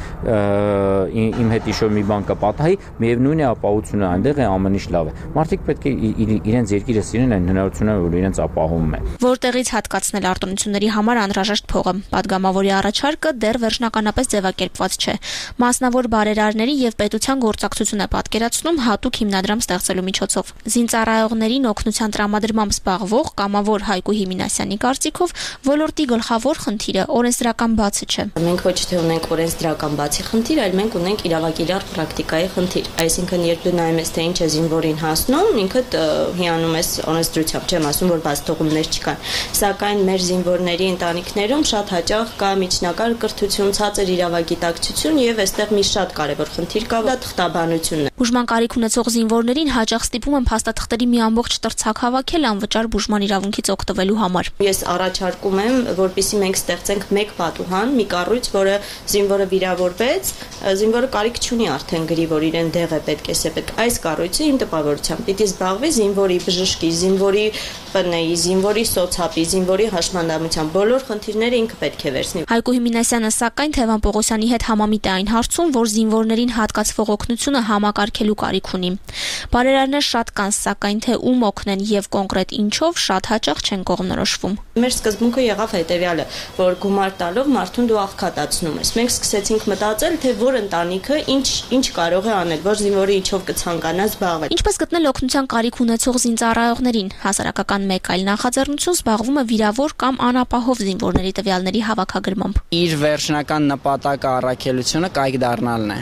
իմ հետ իշոր մի բան կպատահի, միևնույն է ապահովությունը այնտեղ է, ամեն ինչ լավ է։ Մարդիկ պետք է իրենց երկիրը սիրեն, այն հնարավորությունը, որ իրենց ապահովում է։ Որտեղից հատկացնել արտոնությունների համար անհրաժեշտ փողը։ Պատգամավորի առաջարկը դեռ վերջնականապես ձևակերպված չէ։ Մասնավոր բարերարների եւ պետության գործակցություն է պատկերացնում հատուկ հիմնադրամ ստեղծելու միջոցով։ Զինծառայողներին օգնության տրամադրմամբ զբաղվող կամավոր Հայկու Հիմինասյանի կարծիքով ոլորտի գլխավոր խնդիրը օրենսդրական բացը չէ։ Մենք ոչ թե ունենք օրենսդրական բացի խնդիր, այլ մենք ունենք իրավակիրառ պրակտիկայի խնդիր։ Այսինքն, երբ դու նայում ես, թե ինչ է զինվորին հասնում, ինքդ հիանում ես օրենսդրությամբ, չեմ ասում, որ բաց թողումներ չկան։ Սակայն մեր զինվորների ընտանիքներում շատ հաճախ կա միջնակարգ կրթություն, ցածր իրավագիտակցություն եւ այստեղ մի շատ կարեւոր խնդիր կա, դա թղթաբանությունն է։ Բուժման կարիք ունեցող զինվորներին հաճախ ստիպում են փաստաթղթերի մի ամբողջ տրցակ հավաքել անվճար բուժման իրավունքից օգտվելու համար։ Ես առաջարկում եմ, որպեսզի մենք ստեղծենք մեկ պատուհան, մի կառույց, որը զինվորը վիրավորվեց, զինվորը կարիք չունի արդեն գրի, որ իրեն դեղ է պետք է սեպետ։ Այս կառույցը իմ տպավորությամբ պիտի զբաղվի զինվորի բժշկի, զինվորի պնեի, զինվորի սոցապի, զինվորի հաշմանդամության բոլոր խնդիրները ինքը պետք է վերցնի։ Հայկու Հիմինասյանը սակայն Թևան Պողոսյանի հետ համամիտ է այն հարցում, որ զինվորներին հատկացվող օգնությունը համակարգելու կարիք ունի։ Բարերարներ շատ կան, սակայն թե ում օգնեն եւ կոնկրետ ինչով շատ հաճախ չեն կողմնորոշվում։ Մեր սկզբունքը եղավ հետեւյալը, որ գումար տալով մարդուն դու աղքատացնում ես։ Մենք սկսեցինք մտածել, թե որ ընտանիքը ինչ ինչ կարող է անել, որ զինվորը ինչով կցանկանա զբաղվել։ Ինչպես գտնել օգնության կարիք ունեցող զինծառայողներին։ Հասարակական մեկ այլ նախաձեռնություն զբաղվում է վիրավոր կամ անապահով զինվորների տվյալների հավաքագրմամբ։ Իր վերջնական նպատակը առաքելությունը կայք դառնալն է։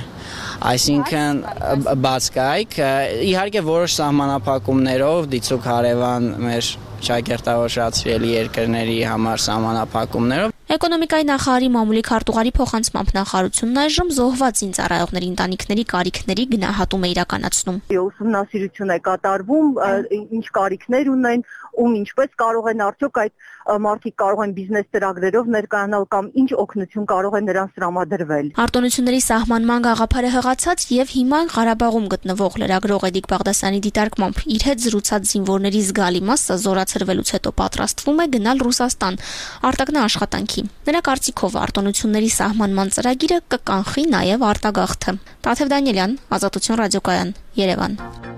Այսինքն բաց կայք, իհարկե որոշ սահմանափակումներով դիցուք հարևան մեր շագերտավորացրելի երկրների համար սահմանափակումներով։ Էկոնոմիկայի նախարարի մամուլի քարտուղարի փոխանցմամբ նախարարությունն այժմ զոհված զինծառայողների ընտանիքների կարիքների գնահատում է իրականացնում։ Ուսումնասիրություն է կատարվում, ինչ կարիքներ ունեն, ում ինչպես կարող են արդյոք այդ մարդիկ կարող են բիզնես ծրագրերով ներկայանալ կամ ինչ օգնություն կարող է նրանց տրամադրվել։ Արտոնությունների սահմանման գաղափարը հղացած եւ հիմա Ղարաբաղում գտնվող լրագրող Էդիկ Բաղդասարյանի դիտարկմամբ իր հետ զրուցած զինվորների զգալի մասը զորացրվելուց հետո պատրաստվում է գնալ Ռուսաստան արտագնա աշխատանքի։ Նրա կարծիքով արտոնությունների սահմանման ծրագիրը կկանխի նաեւ արտագաղթը։ Տաթև Դանիելյան, Ազատություն ռադիոկայան, Երևան։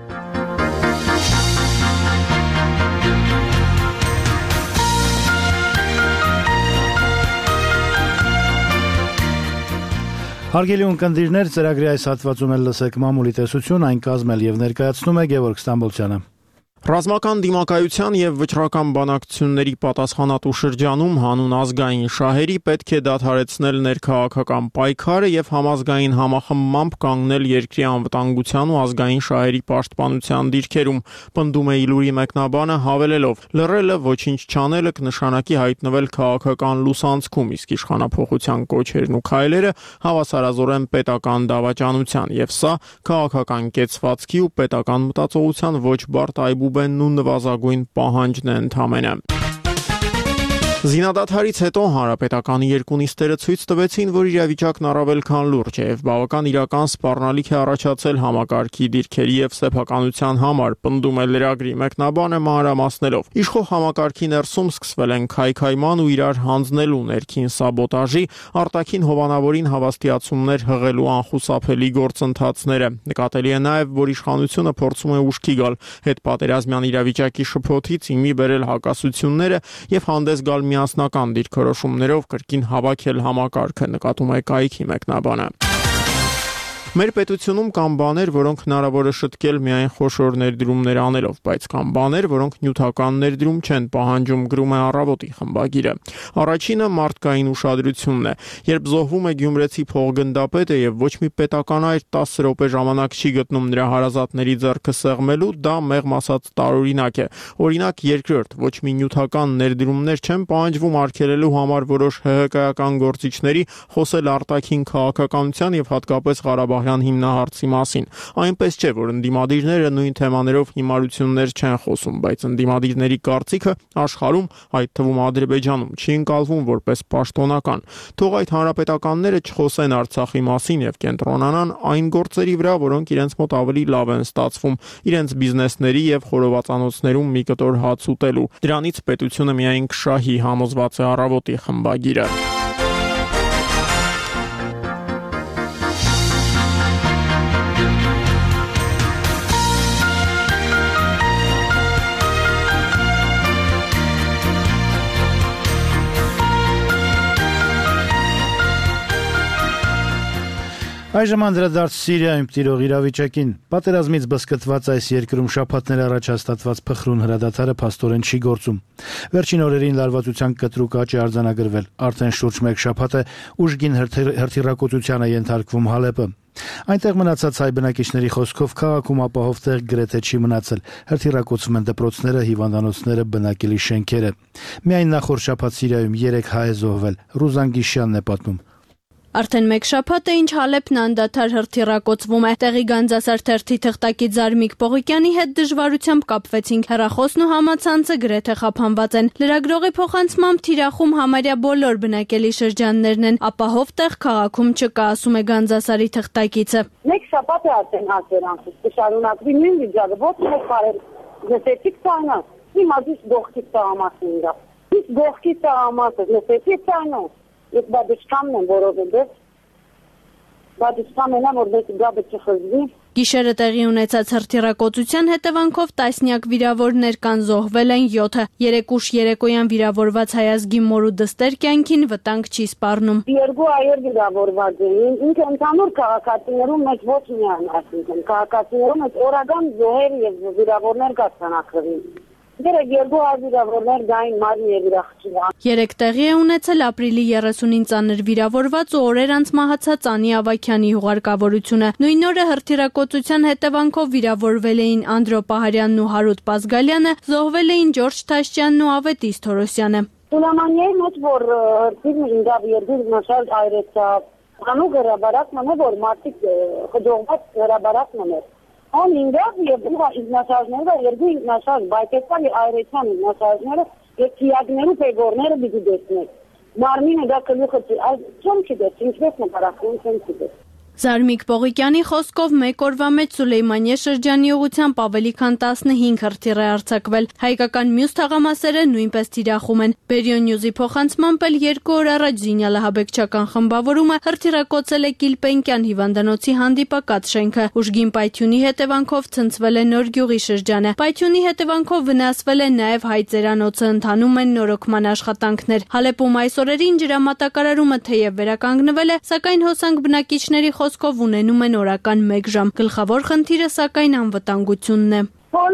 Հարգելի ունկնդիրներ, ծրագրի այս հատվածում էլ լսեք մամուլի տեսություն, այն կազմել եւ ներկայացնում է Գևորգ Ստամբոլցյանը։ Ռազմական դիմակայության եւ վճռական բանակցությունների պատասխանատու շրջանում հանուն ազգային շահերի պետք է դադարեցնել ներքաղաքական պայքարը եւ համազգային համախմբմամբ կանգնել երկրի անվտանգության ու ազգային շահերի պաշտպանության դիրքերում, պնդում է Իլուրի մեկնաբանը հավելելով. լռելը ոչինչ չանելը կնշանակի հայտնվել քաղաքական լուսանցքում, իսկ իշխանափոխության կոչերն ու քայլերը հավասարազորեն պետական դավաճանության, եւ սա քաղաքական կեցվածքի ու պետական մտածողության ոչ բարդ այբուբենն ու նվազագույն պահանջն է ընդամենը։ Զինադադարից հետո հանրապետականի երկու նիստերը ցույց տվեցին, որ իրավիճակն առավել քան լուրջ է եւ բավական իրական սպառնալիք է առաջացել համակարգի դիրքերի եւ սեփականության համար, պնդում է լրագրի մեկնաբանը մանրամասնելով։ Իշխող համակարգի ներսում սկսվել են քայքայման ու իրար հանձնելու ներքին սաբոտաժի, արտաքին հովանավորին հավաստիացումներ հղելու անխուսափելի գործընթացները։ Նկատելի է նաեւ, որ իշխանությունը փորձում է ուշքի գալ հետպատերազմյան իրավիճակի շփոթից իմի բերել հակասությունները եւ հանդես գալ միասնական դիրքորոշումներով կրկին հավաքել համակարգը, նկատում է կայքի մեկնաբանը։ Մեր պետությունում կան բաներ, որոնք հնարավոր է շտկել միայն խոշոր ներդրումներ անելով, բայց կան բաներ, որոնք նյութական ներդրում չեն պահանջում, գրում է Առավոտի խմբագիրը։ Առաջինը մարդկային ուշադրությունն է։ Երբ զոհվում է գյումրեցի փողգնդապետը եւ ոչ մի պետական այր տասը րոպե ժամանակ չի գտնում նրա հարազատների ձեռքը սեղմելու, դա մեղմ ասած տարօրինակ է։ Օրինակ երկրորդ, ոչ մի նյութական ներդրումներ չեն պահանջվում արգելելու համար որոշ ՀՀԿ-ական գործիչների խոսել արտաքին քաղաքականության եւ հատկապես Ղարաբաղ հիմնահարցի մասին։ Այնպես չէ, որ ընդդիմադիրները նույն թեմաներով հիմարություններ չեն խոսում, բայց ընդդիմադիրների կարծիքը աշխարհում, այդ թվում Ադրբեջանում, չի ընկալվում որպես պաշտոնական։ Թող այդ հանրապետականները չխոսեն Արցախի մասին եւ կենտրոնանան այն գործերի վրա, որոնք իրենց մոտ ավելի լավ են ստացվում, իրենց բիզնեսների եւ խորովածանոցներում մի կտոր հաց ուտելու։ Դրանից պետությունը միայն կշահի, համոզված է Առավոտի խմբագիրը։ Այժմ անդրադարձ Սիրիայում տիրող իրավիճակին։ Պատերազմից բսկտված այս երկրում շաբաթներ առաջ հաստատված փխրուն հրադադարը փաստորեն չի գործում։ Վերջին օրերին լարվածության կտրուկ աճ է արձանագրվել։ Արդեն շուրջ մեկ շաբաթ է ուժգին հրթիռակոծության է ենթարկվում Հալեպը։ Այնտեղ մնացած հայ բնակիչների խոսքով քաղաքում ապահով տեղ գրեթե չի մնացել։ Հրթիռակոծվում են դպրոցները, հիվանդանոցները, բնակելի շենքերը։ Միայն նախորդ շաբաթ Սիրիայում երեք հայ է զոհվել։ Ռուզան Գիշյանն է պատմում։ Արդեն մեկ շաբաթ է ինչ Հալեպն անդադար հրթիռակոծվում է։ Տեղի Գանձասար թերթի թղթակից Զարմիկ Պողիկյանի հետ դժվարությամբ կապվեցինք։ Հեռախոսն ու համացանցը գրեթե խափանված են։ Լրագրողի փոխանցմամբ թիրախում համարյա բոլոր բնակելի շրջաններն են։ Ապահով տեղ քաղաքում չկա, ասում է Գանձասարի թղթակիցը։ Մեկ շաբաթ է արդեն ասերանսից կշարունակվի նույն վիճակը, ոչ մեկ բարել լսեցիք ցայնա։ Հիմա դից գողքի տղամասն իրա։ Դից գողքի տղամասը լսեցիք ցայնա։ Ես բադիչքամն եմ, որովհետև բադիչքամն եմ, որովհետև գաբը չխզվի։ Գիշերը տեղի ունեցած հրթիռակոծության հետևանքով տասնյակ վիրավորներ կան, զոհվել են յոթը։ Երեք ուշ երեկոյան վիրավորված հայազգի մոր ու դստեր կյանքին վտանգ չի սպառնում։ Երկու այր վիրավորված էին, ինքը ընդհանուր քաղաքացիներում մեջ ոչ միայն, այսինքն քաղաքացիներում մեջ օրական զոհեր եւ վիրավորներ կացանակրվին։ Երեք երկու վիրավորներ գային մարմին եւ իրախչիվան։ Երեք տեղի է ունեցել ապրիլի երեսունին ծանր վիրավորված ու օրեր անց մահացած Անի Ավագյանի հուղարկավորությունը։ Նույն օրը հրթիռակոծության հետևանքով վիրավորվել էին Անդրո Պահարյանն ու Հարութ Պազգալյանը, զոհվել էին Ջորջ Թաշյանն ու Ավետիս Թորոսյանը։ Սուլամանիայի մեջ որ հրթիռը ինձ երկու նշալ այրեցավ, անու հրաբարակն է որ մարդիկ խջողված հրաբարակն է։ Он ինգավ եւ դուք ինքնաշարժները երկու ինքնաշարժ բայկեցան եւ այրեցան ինքնաշարժները եւ թիակներու պեգորները դիտի դեսնեք։ Մարմինը դա կլուխը այ չեմ չդես, ինչպես նկարախում չեմ չդես։ Զարմիկ Պողիկյանի խոսքով մեկ օրվա մեջ Սուլեյմանիե շրջանի ուղությամբ ավելի քան տասնհինգ հրթիռ է արձակվել։ Հայկական մյուս թաղամասերը նույնպես թիրախում են։ Բերիոն Նյուզի փոխանցմամբ էլ երկու օր առաջ Զինյալ ահաբեկչական խմբավորումը հրթիռակոծել է Կիլպենկյան հիվանդանոցի հանդիպակաց շենքը։ Ուժգին պայթյունի հետևանքով ցնցվել է Նորգյուղի շրջանը։ Պայթյունի հետևանքով վնասվել է նաև Հայձերանոցը, ընթանում են նորոգման աշխատանքներ։ Հալեպում այս օրերին ջրամատակարարումը թեև վերականգնվել է, սակայն հոսանք բնակիչների խոսքով ունենում են օրական մեկ ժամ։ Գլխավոր խնդիրը սակայն անվտանգությունն է։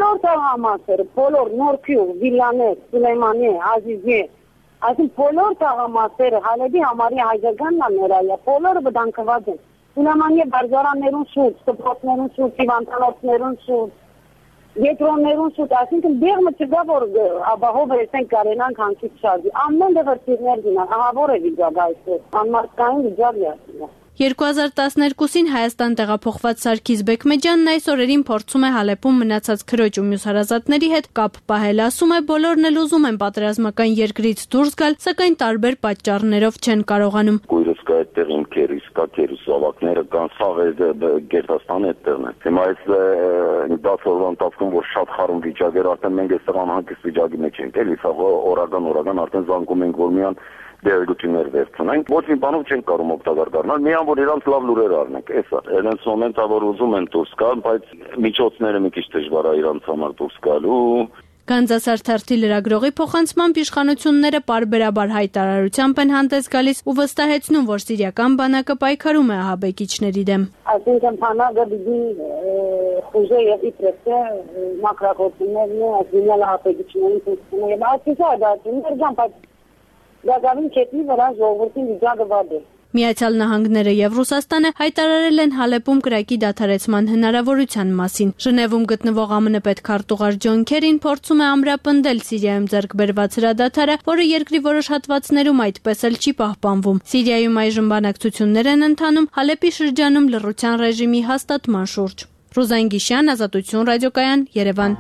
բոլոր թաղամասերը, բոլոր Նորքյուղ, Վիլաներ, Սուլեյմանի, Ազիզի, այսինքն բոլոր թաղամասերը Հալեբի համարի հայկականն է ներայա, բոլորը վտանգված են։ Սուլեյմանի բարձարաններուն շուրջ, դպրոցներուն շուրջ, հիվանդանոցներուն շուրջ, Ետրոններուն շուտ, այսինքն դեղմը չգա, որ ապահով էսենք կարենանք հանքից շարժի, ամեն դեղ հրտիրներ գինան, ահավոր է վիճակ այսպես, անմարդկային վիճակ է։ երկու հազար տասներկուսին Հայաստան տեղափոխված Սարգիս Բեկմեջյանն այս օրերին փորձում է Հալեբում մնացած քրոջ ու մյուս հարազատների հետ կապ պահել, ասում է բոլորն էլ ուզում են պատերազմական երկրից դուրս գալ, սակայն տարբեր պատճառներով չեն կարողանում։ Կույրս կա այդտեղ իմ քերիս, կա քերիս ավակները կան, սաղ է Գերտաստան այդտեղն է։ Հիմա այս դաս օրվա ընթացքում որ շատ խառն վիճակ էր, արդեն մենք այստեղ անհանգիստ վիճակի մեջ ենք, էլի սա օրական օրական արդեն զանգում ենք որ միան դերգություններ վերցնենք, ոչ մի բանով չենք կարող օգտակար դառնալ, միան որ իրանց լավ լուրեր առնենք, էսա։ Նրանց մոմենտա որ ուզում են դուրս գալ, բայց միջոցները մի քիչ դժվար է իրանց համար դուրս գալու։ Գանձասարթարթի լրագրողի փոխանցմամբ իշխանությունները պարբերաբար հայտարարությամբ են հանդես գալիս ու վստահեցնում, որ սիրիական բանակը պայքարում է ահաբեկիչների դեմ։ Այսինքն բանակը դի խոժե եւ իբրեստը մակրոկոծներն ու ասինալ ահաբեկիչների ցուցումը եւ այսինքն դա ներգամ բայց Գազավին քետնի վրա ժողովրդին վիճակը վատ է։ Միացյալ Նահանգները եւ Ռուսաստանը հայտարարել են Հալեբում կրակի դադարեցման հնարավորության մասին։ Ժնևում գտնվող ԱՄՆ պետքարտուղար Ջոն Քերին փորձում է ամրապնդել Սիրիայում ձեռք բերված հրադադարը, որը երկրի որոշ հատվածներում այդպես էլ չի պահպանվում։ Սիրիայում այժմ բանակցություններ են ընթանում Հալեբի շրջանում լռության ռեժիմի հաստատման շուրջ։ Ռուզան Գիշյան, Ազատություն ռադիոկայան, Երևան։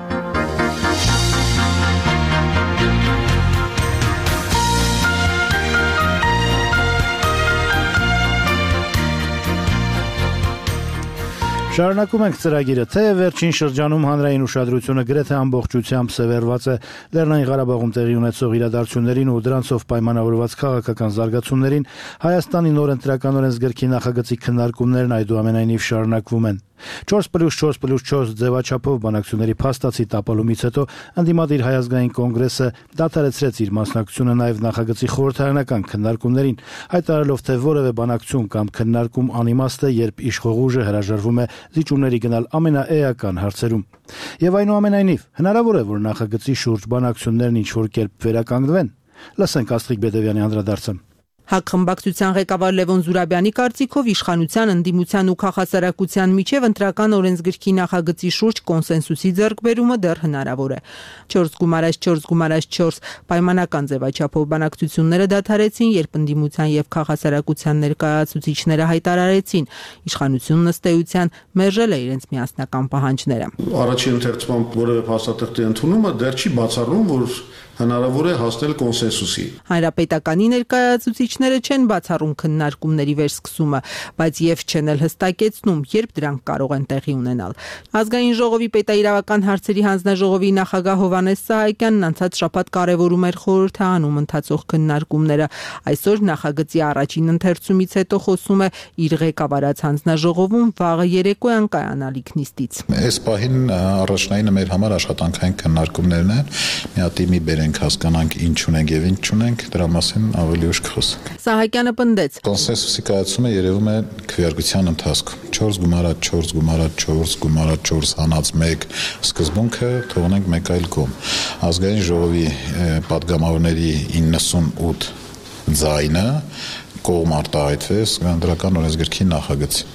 Շարունակում ենք ծրագիրը, թեև վերջին շրջանում հանրային ուշադրությունը գրեթե ամբողջությամբ սևեռված է Լեռնային Ղարաբաղում տեղի ունեցող իրադարձություններին ու դրանցով պայմանավորված քաղաքական զարգացումներին, Հայաստանի նոր ընտրական օրենսգրքի նախագծի քննարկումներն այդուամենայնիվ շարունակվում են։ չորս պլյուս չորս պլյուս չորս ձևաչափով բանակցությունների փաստացի տապալումից հետո ընդդիմադիր Հայ ազգային կոնգրեսը դադարեցրեց իր մասնակցությունը նաև նախագծի խորհրդարանական քննարկումներին, հայտարարելով, թե որևէ բանակցություն կամ քննարկում անիմաստ է, երբ իշխող ուժը հրաժարվում է զիջումների գնալ ամենաէական հարցերում։ Եվ այնուամենայնիվ, հնարավոր է, որ նախագծի շուրջ բանակցություններն ինչ-որ կերպ վերականգնվեն։ Լսենք Աստղիկ Բեդևյանի անդրադարձը։ ՀԱԿ խմբակցության ղեկավար Լևոն Զուրաբյանի կարծիքով իշխանության, ընդդիմության ու քաղաքասարակության միջև ընտրական օրենսգրքի նախագծի շուրջ կոնսենսուսի ձեռքբերումը դեռ հնարավոր է։ չորս գումարած չորս գումարած չորս պայմանական ձևաչափով բանակցությունները դադարեցին, երբ ընդդիմության եւ քաղաքասարակության ներկայացուցիչները հայտարարեցին, իշխանությունն ըստ էության մերժել է իրենց միասնական պահանջները։ Առաջին ընթերցման որևէ փաստաթղթի ընդունումը դեռ չի բացառում, որ հնարավոր է հասնել կոնսենսուսի։ Հանրապետականի ներկայացուցիչները չեն բացառում քննարկումների վերսկսումը, բայց եւ չեն էլ հստակեցնում, երբ դրանք կարող են տեղի ունենալ։ Ազգային ժողովի պետաիրավական հարցերի հանձնաժողովի նախագահ Հովհաննես Սահակյանն անցած շաբաթ կարևորում էր խորհրդարանում ընթացող քննարկումները։ Այսօր նախագծի առաջին ընթերցումից հետո խոսում է իր ղեկավարած հանձնաժողովում վաղը երեկոյան կայանալիք նիստից։ Այս պահին առաջնայինը մեր համար աշխատանքային քննարկումներն են, մի հատ իմի բերենք հասկանանք ինչ ունենք եւ ինչ չունենք, դրա մասին ավելի ուշ կխոսենք։ Սահակյանը պնդեց. Կոնսենսուսի կայացումը երևում է քվեարկության ընթացքում։ չորս գումարած չորս գումարած չորս գումարած չորս հանած մեկ սկզբունքը թողնենք մեկ այլ կողմ։ Ազգային ժողովի պատգամավորների իննսունութ ձայնը կողմ արտահայտվեց ընտրական օրենսգրքի նախագծին։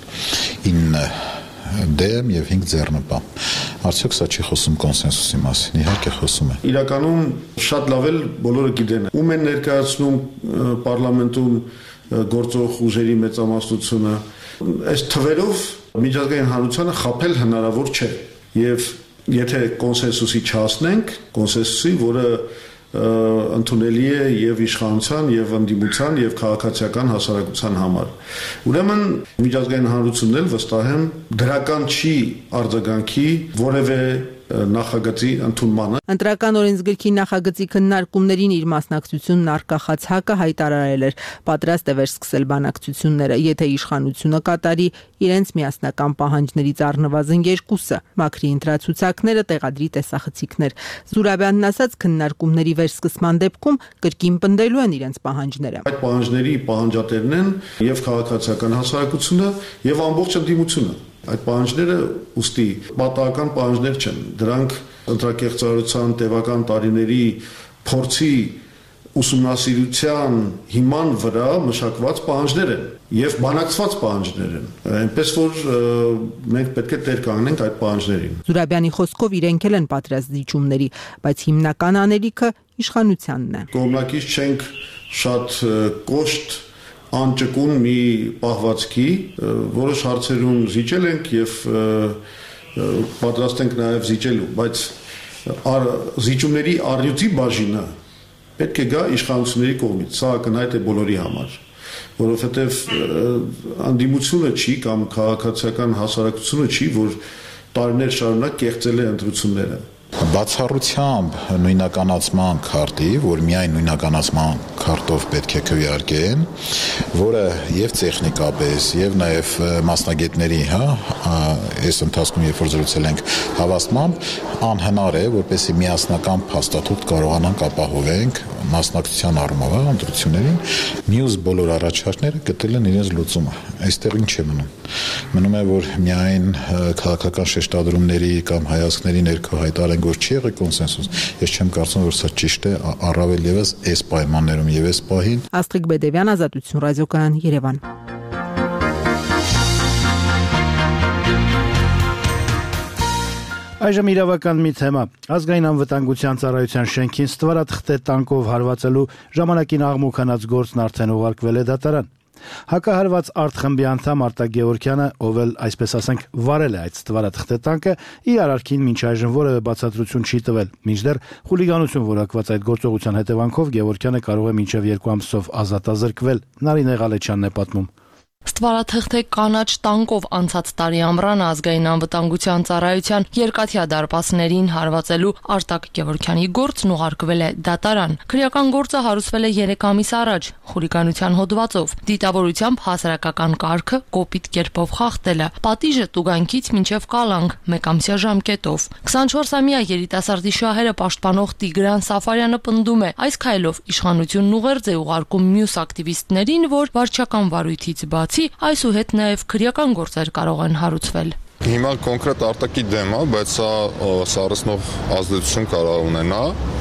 ինը դեմ եւ հինգ ձեռնպա։ Արդյոք սա չի խոսում կոնսենսուսի մասին, իհարկե խոսում է։ Իրականում շատ լավ էլ բոլորը գիտեն, ում են ներկայացնում պարլամենտում գործող ուժերի մեծամասնությունը, այս թվերով միջազգային հանրությանը խաբել հնարավոր չէ։ Եվ եթե կոնսենսուսի չհասնենք, կոնսենսուսի, որը ընդունելի է եւ իշխանության, եւ ընդդիմության, եւ քաղաքացիական հասարակության համար։ Ուրեմն միջազգային հանրությունն էլ վստահ եմ դրական չի արձագանքի որևէ նախագծի ընդունմանը։ Ընտրական օրենսգրքի նախագծի քննարկումներին իր մասնակցությունն արկախած ՀԱԿ-ը հայտարարել էր, պատրաստ է վերսկսել բանակցությունները, եթե իշխանությունը կատարի իրենց միասնական պահանջներից առնվազն երկուսը, մաքրի ընտրացուցակները, տեղադրի տեսախցիկներ։ Զուրաբյանն ասաց, քննարկումների վերսկսման դեպքում կրկին պնդելու են իրենց պահանջները։ Այդ պահանջների պահանջատերն են եւ քաղաքացիական հասարակությունը եւ ամբողջ ընդդիմությունը։ Այդ պահանջները ուստի պատահական պահանջներ չեն։ Դրանք ընտրակեղծարարության տևական տարիների փորձի ուսումնասիրության հիման վրա մշակված պահանջներ են եւ բանակցված պահանջներ են, այնպես որ մենք պետք է տեր կանգնենք այդ պահանջներին։ Զուրաբյանի խոսքով իրենք էլ են պատրաստ զիջումների, բայց հիմնական անելիքը իշխանությանն է։ Կողմնակից չենք շատ կոշտ անճկուն մի պահվածքի, որոշ հարցերում զիջել ենք եւ պատրաստ ենք նաեւ զիջելու, բայց զիջումների առյուծի բաժինը պետք է գա իշխանությունների կողմից, սա ակնհայտ է բոլորի համար, որովհետև անդիմությունը չի կամ քաղաքացիական հասարակությունը չի, որ տարիներ շարունակ կեղծել է ընտրությունները։ Բացառությամբ նույնականացման քարտի, որ միայն նույնականացման քարտով պետք է քվեարկեն, որը եւ տեխնիկապես եւ նաեւ մասնագետների, հա, այս ընթացքում երբ որ զրուցել ենք հավաստմամբ, անհնար է, որպեսզի միասնական փաստաթուղթ կարողանանք ապահովենք մասնակցության առումով ընտրություններին, մյուս բոլոր առաջարկները գտել են իրենց լուծումը։ Այստեղ ինչ է մնում։ Մնում է, որ միայն քաղաքական շեշտադրումների կամ հայացքների ներքո հայտարարենք, որ չի եղել կոնսենսուս։ Ես չեմ կարծում, որ սա ճիշտ է, առավել եւս այս պայմաններում եւ այս պահին։ Աստղիկ Բեդևյան, Ազատություն ռադիոկայան, Երևան։ Այժմ իրավական մի թեմա։ Ազգային անվտանգության ծառայության շենքին ստվարաթղթե տանկով հարվածելու ժամանակին աղմուկ հանած գործն արդեն ուղարկվել է դատարան։ Հակահարված արտխմբի անդամ Արտակ Գևորգյանը, ով էլ այսպես ասենք վարել է այդ ստվարաթղթե տանկը, իր արարքին մինչ այժմ որևէ բացատրություն չի տվել։ Մինչդեռ խուլիգանություն որակված այդ գործողության հետևանքով Գևորգյանը կարող է մինչև երկու ամսով ազատ ազրկվել։ Նարինե Ղալեչյանն է պատմում։ Ստվարաթղթե կանաչ տանկով անցած տարի ամռանը ազգային անվտանգության ծառայության երկաթյա դարպասներին հարվածելու Արտակ Գևորգյանի գործն ուղարկվել է դատարան։ Քրեական գործը հարուցվել է երեք ամիս առաջ խուլիգանության հոդվածով, դիտավորությամբ հասարակական կարգը կոպիտ կերպով խախտելը, պատիժը տուգանքից մինչև կալանք մեկամսյա ժամկետով։ քսանչորսամյա երիտասարդի շահերը պաշտպանող Տիգրան Սաֆարյանը պնդում է, այս քայլով իշխանությունն ուղերձ է ուղարկում մյուս ակտիվիստներին, որ վարչական վարույթից բաց այսուհետ նաև քրեական գործեր կարող են հարուցվել։ Հիմա կոնկրետ Արտակի դեմ է, բայց սա սառեցնող ազդեցություն կարող ունենա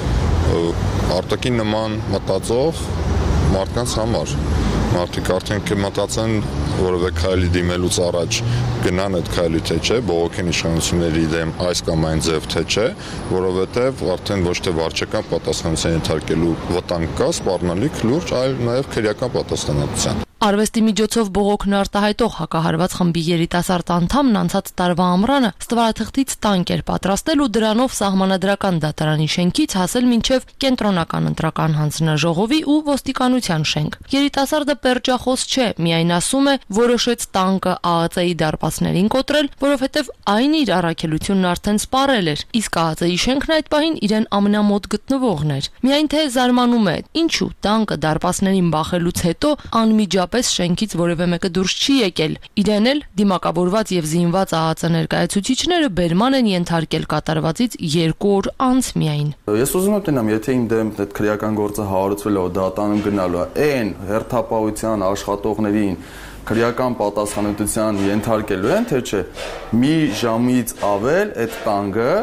Արտակի նման մտածող մարդկանց համար։ Մարդիկ արդեն կմտածեն որևէ քայլի դիմելուց առաջ գնան այդ քայլի թե չէ, բողոքեն իշխանությունների դեմ այս կամ այն ձև թե չէ, որովհետև արդեն ոչ թե վարչական պատասխանատվության ենթարկելու վտանգ կա, սպառնալիք լուրջ, այլ նաև քրեական պատասխանատվության։ Արվեստի միջոցով բողոքն արտահայտող հակահարված խմբի երիտասարդ անդամն անցած տարվա ամռանը ստվարաթղթից տանկ էր պատրաստել ու դրանով սահմանադրական դատարանի շենքից հասել մինչև կենտրոնական ընտրական հանձնաժողովի ու ոստիկանության շենք։ Երիտասարդը պերճախոս չէ, միայն ասում է, որոշեց տանկը ԱԱԾ-ի դարպասներին կոտրել, որովհետև այն իր առաքելությունն արդեն սպառել էր, իսկ ԱԱԾ-ի շենքն այդ պահին իրեն ամենամոտ գտնվողն էր։ Միայն թե զարմանում է, ինչու տանկը դարպասներին բախելուց հետո անմիջապես պես շենքից որևէ մեկը դուրս չի եկել։ Իրեն էլ դիմակավորված եւ զինված ԱԱԾ ներկայացուցիչները բերման են ենթարկել կատարվածից երկու օր անց միայն։ Ես ուզում եմ տենամ, եթե իմ դեմ այդ քրեական գործը հարուցվել է, դատանում գնալու է, այն հերթապահության աշխատողներին քրեական պատասխանատվության ենթարկելու են, թե չէ։ Մի ժամից ավել այդ տանգը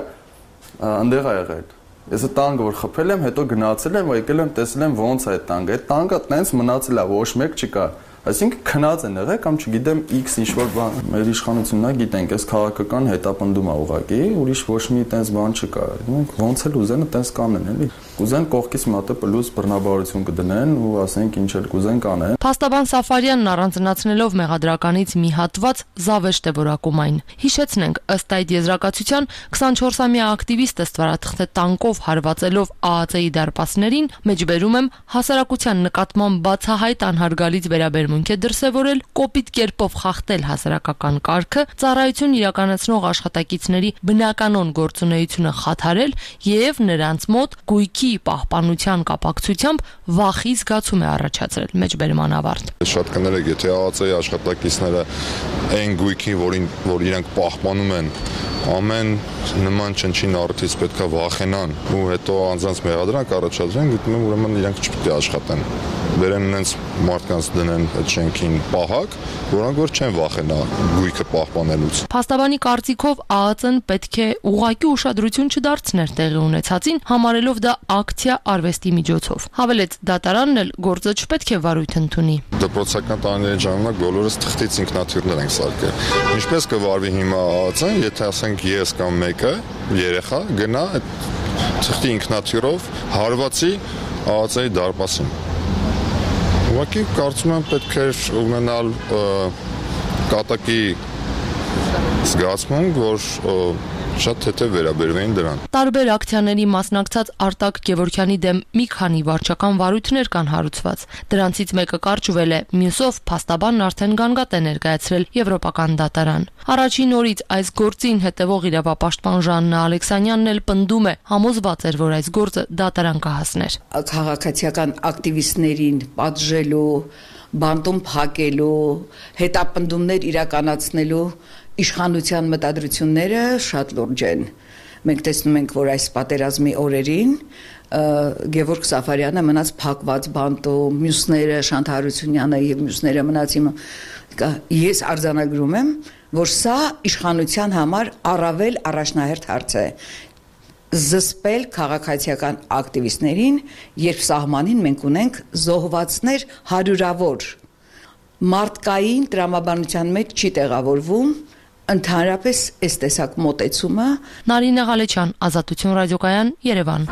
այնտեղ է եղել։ Ես այդ տանգը որ խփել եմ, հետո գնացել եմ, եկել եմ, տեսել եմ ոնց է այդ տանգը։ Այդ տանգը տենց մնացել է, ոչ մեկ չկա։ Այսինքն քնած են եղել կամ չգիտեմ X ինչ-որ բան։ Մեր իշխանությունն է, գիտենք, այս քաղաքական հետապնդում է ուղղակի, ուրիշ ոչ մի տենց բան չկա։ Մենք ոնց էլ ուզեն, տենց կանեն, էլի։ Կուզեն կողքից մատը պլյուս բռնաբարություն կդնեն ու ասենք ինչ էլ կուզեն կանեն։ Փաստաբան Սաֆարյանն առանձնացնելով մեղադրականից մի հատված զավեշտ է որակում այն։ Հիշեցնենք, ըստ այդ եզրակացության քսանչորսամյա ակտիվիստը ստվարաթղթե տանկով հարվածելով ԱԱԾ-ի դարպասներին, մեջբերում եմ հասարակության նկատմամբ բացահայտ անհարգալից վերաբերմունք է դրսևորել, կոպիտ կերպով խախտել հասարակական կարգը, ծառայություն իրականացնող աշխատակիցների բնականon գործունեությունը խաթարել եւ նրանց մոտ գույքի պահպանության կապակցությամբ վախի զգացում է առաջացրել մեջբերման ավարտ։ Շատ կներեք, եթե ԱԱԾ-ի աշխատակիցները այն գույքի, որին որ իրենք պահպանում են, ամեն նման չնչին առիթից պետքա վախենան ու հետո անձանց մեղադրանք առաջադրեն, գտնում եմ ուրեմն իրենք չպետք է աշխատեն։ վերեն նենց մարդկանց դնեն այդ շենքին պահակ, որոնք որ չեն վախենա գույքը պահպանելուց։ Փաստաբանի կարծիքով ԱԱԾ-ն պետք է ուղղակի ուշադրություն չդարձներ տեղի ունեցածին, համարելով դա ակցիա արվեստի միջոցով։ Հավելեց, դատարանն էլ գործը չպետք է վարույթ ընդունի։ Դպրոցական տարիների ժամանակ բոլորս թղթից ինքնաթիռներ ենք սարքել։ Ինչպես կվարվի հիմա ԱԱԾ-ն, եթե ասենք ես կամ մեկը երեխա գնա այդ թղթի ինքնաթիռով հարվածի ԱԱԾ-ի դարպասին։ Ուղղակի կարծում եմ պետք է ունենալ կատակի զգացմունք, որ շատ թեթև վերաբերվեին դրան։ Տարբեր ակցիաների մասնակցած Արտակ Գևորգյանի դեմ մի քանի վարչական վարույթներ կան հարուցված։ Դրանցից մեկը կարճվել է, մյուսով փաստաբանն արդեն գանգատ է ներկայացրել Եվրոպական դատարան։ Առաջին օրից այս գործին հետևող իրավապաշտպան Ժաննա Ալեքսանյանն էլ պնդում է, համոզված էր, որ այս գործը դատարան կհասներ։ Քաղաքացիական ակտիվիստներին պատժելու, բանտում փակելու, հետապնդումներ իրականացնելու իշխանության մտադրությունները շատ լուրջ են։ Մենք տեսնում ենք, որ այս պատերազմի օրերին Գևորգ Սաֆարյանը մնաց փակված բանտում, մյուսները Շանթ Հարությունյանը եւ մյուսները մնաց իմ ես արձանագրում եմ, որ սա իշխանության համար առավել առաջնահերթ հարց է։ Զսպել քաղաքացիական ակտիվիստներին, երբ սահմանին մենք ունենք զոհվածներ հարյուրավոր, մարդկային տրամաբանության մեջ չի տեղավորվում ընդհանրապես այս տեսակ մոտեցումը։ Նարինե Ղալեչյան, Ազատություն ռադիոկայան, Երևան։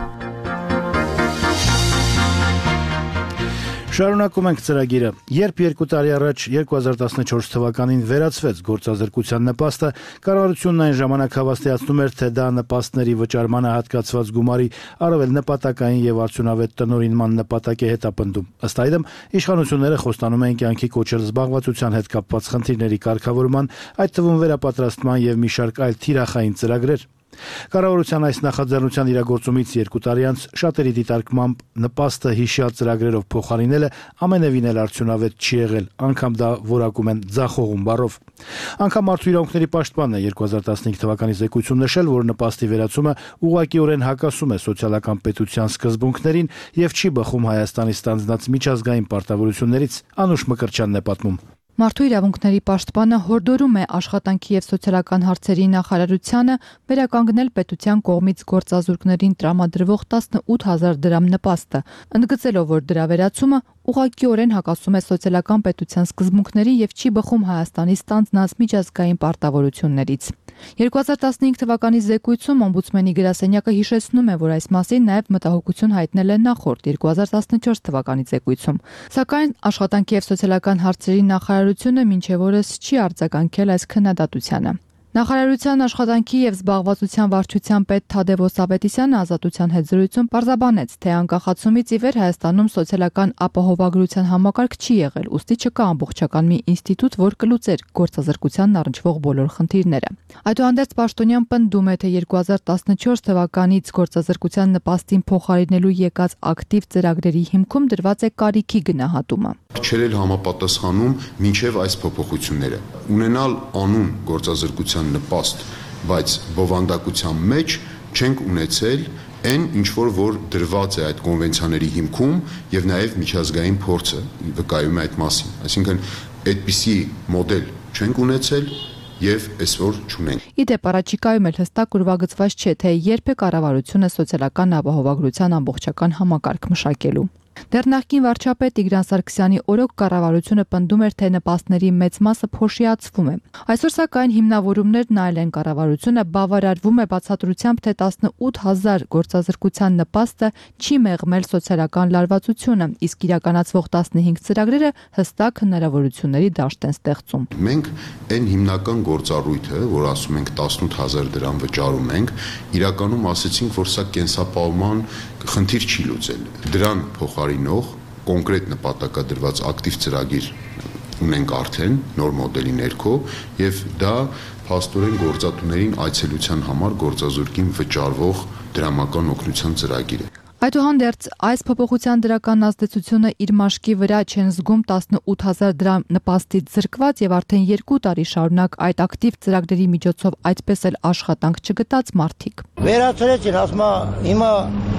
Շարունակում ենք ծրագիրը։ Երբ երկու տարի առաջ երկու հազար տասնչորս թվականին վերացվեց գործազրկության նպաստը, կառավարությունն այն ժամանակ հավաստիացնում էր, թե դա նպաստների վճարմանը հատկացված գումարի առավել նպատակային եւ արդյունավետ տնօրինման նպատակ է հետապնդում։ Ըստ այդմ, իշխանությունները խոստանում էին կյանքի կոչել զբաղվածության հետ կապված խնդիրների կարգավորման, այդ թվում վերապատրաստման եւ մի շարք այլ թիրախային ծրագրեր։ Կառավարության այս նախաձեռնության իրագործումից երկու տարի անց շատերի դիտարկմամբ նպաստը հիշյալ ծրագրերով փոխարինելը ամենևին էլ արդյունավետ չի եղել, անգամ դա որակում են ձախողում բառով։ Անգամ մարդու իրավունքների պաշտպանն է երկու հազար տասնհինգ թվականի զեկույցում նշել, որ նպաստի վերացումը ուղղակիորեն հակասում է սոցիալական պետության սկզբունքներին եւ չի բխում Հայաստանի ստանձնած միջազգային պարտավորություններից։ Անուշ Մկրտչյանն է պատմում։ Մարդու իրավունքների պաշտպանը հորդորում է աշխատանքի եւ սոցիալական հարցերի նախարարությանը վերականգնել պետության կողմից գործազուրկներին տրամադրվող տասնութ հազար դրամ նպաստը, ընդգծելով, որ դրա վերացումը ուղղակիորեն հակասում է սոցիալական պետության սկզբունքների եւ չի բխում Հայաստանի ստանձնած միջազգային պարտավորություններից։ երկու հազար տասնհինգ թվականի զեկույցում օմբուդսմենի գրասենյակը հիշեցնում է, որ այս մասին նաեւ մտահոգություն հայտնել է նախորդ երկու հազար տասնչորս թվականի զեկույցում։ Սակայն աշխատանքի եւ սոցիալական հարցերի նախարարությունը մինչեւ օրս չի արձագանքել այս քննադատությանը։ Նախարարության աշխատանքի եւ զբաղվածության վարչության պետ Թադևոս Ավետիսյանը Ազատության հետ զրույցում պարզաբանեց, թե անկախացումից ի վեր Հայաստանում սոցիալական ապահովագրության համակարգ չի եղել, ուստի չկա ամբողջական մի ինստիտուտ, որ կլուծեր գործազրկությանն առնչվող բոլոր խնդիրները։ Այդուհանդերձ պաշտոնյան պնդում է, թե երկու հազար տասնչորս թվականից գործազրկության նպաստին փոխարինելու եկած ակտիվ ծրագրերի հիմքում դրված է կարիքի գնահատումը։ Չէր էլ համապատասխանում մինչև այս փոփոխությունները։ Ունենալ անուն գործազրկության նպաստ, բայց բովանդակության մեջ չենք ունեցել այն ինչ որ որ դրված է այդ կոնվենցիաների հիմքում եւ նաեւ միջազգային փորձը վկայում է այդ մասին։ Այսինքն այդպիսի մոդել չենք ունեցել եւ այսօր չունենք։ Իդեպ առաջիկայում էլ հստակ ուրվագծված չէ, թե երբ է կառավարությունը սոցիալական ապահովագրության ամբողջական համակարգ մշակելու։ Դեռ նախկին վարչապետ Տիգրան Սարգսյանի օրոք կառավարությունը պնդում էր, թե նպաստների մեծ մասը փոշիացվում է։ Այսօր սակայն հիմնավորումներն այլ են, կառավարությունը բավարարվում է բացատրությամբ, թե տասնութ հազար գործազրկության նպաստը չի մեղմել սոցիալական լարվածությունը, իսկ իրականացվող տասնհինգ ծրագրերը հստակ հնարավորությունների դաշտ են ստեղծում։ Մենք այն հիմնական գործառույթը, որ ասում ենք տասնութ հազար դրամ վճարում ենք, իրականում ասեցինք, որ սա կենսապահովման խնդիր չի լուծել։ Դրան փոխարինող կոնկրետ նպատակադրված ակտիվ ծրագիր ունենք արդեն նոր մոդելի ներքո եւ դա փաստորեն գործատուներին այցելության համար գործազուրկին վճարվող դրամական օգնության ծրագիր է։ Այդուհանդերձ այս փոփոխության դրական ազդեցությունը իր մաշկի վրա չեն զգում տասնութ հազար դրամ նպաստից զրկված եւ արդեն երկու տարի շարունակ այդ ակտիվ ծրագրերի միջոցով այդպես էլ աշխատանք չգտած մարդիկ։ Վերացրեցին, ասում հիմա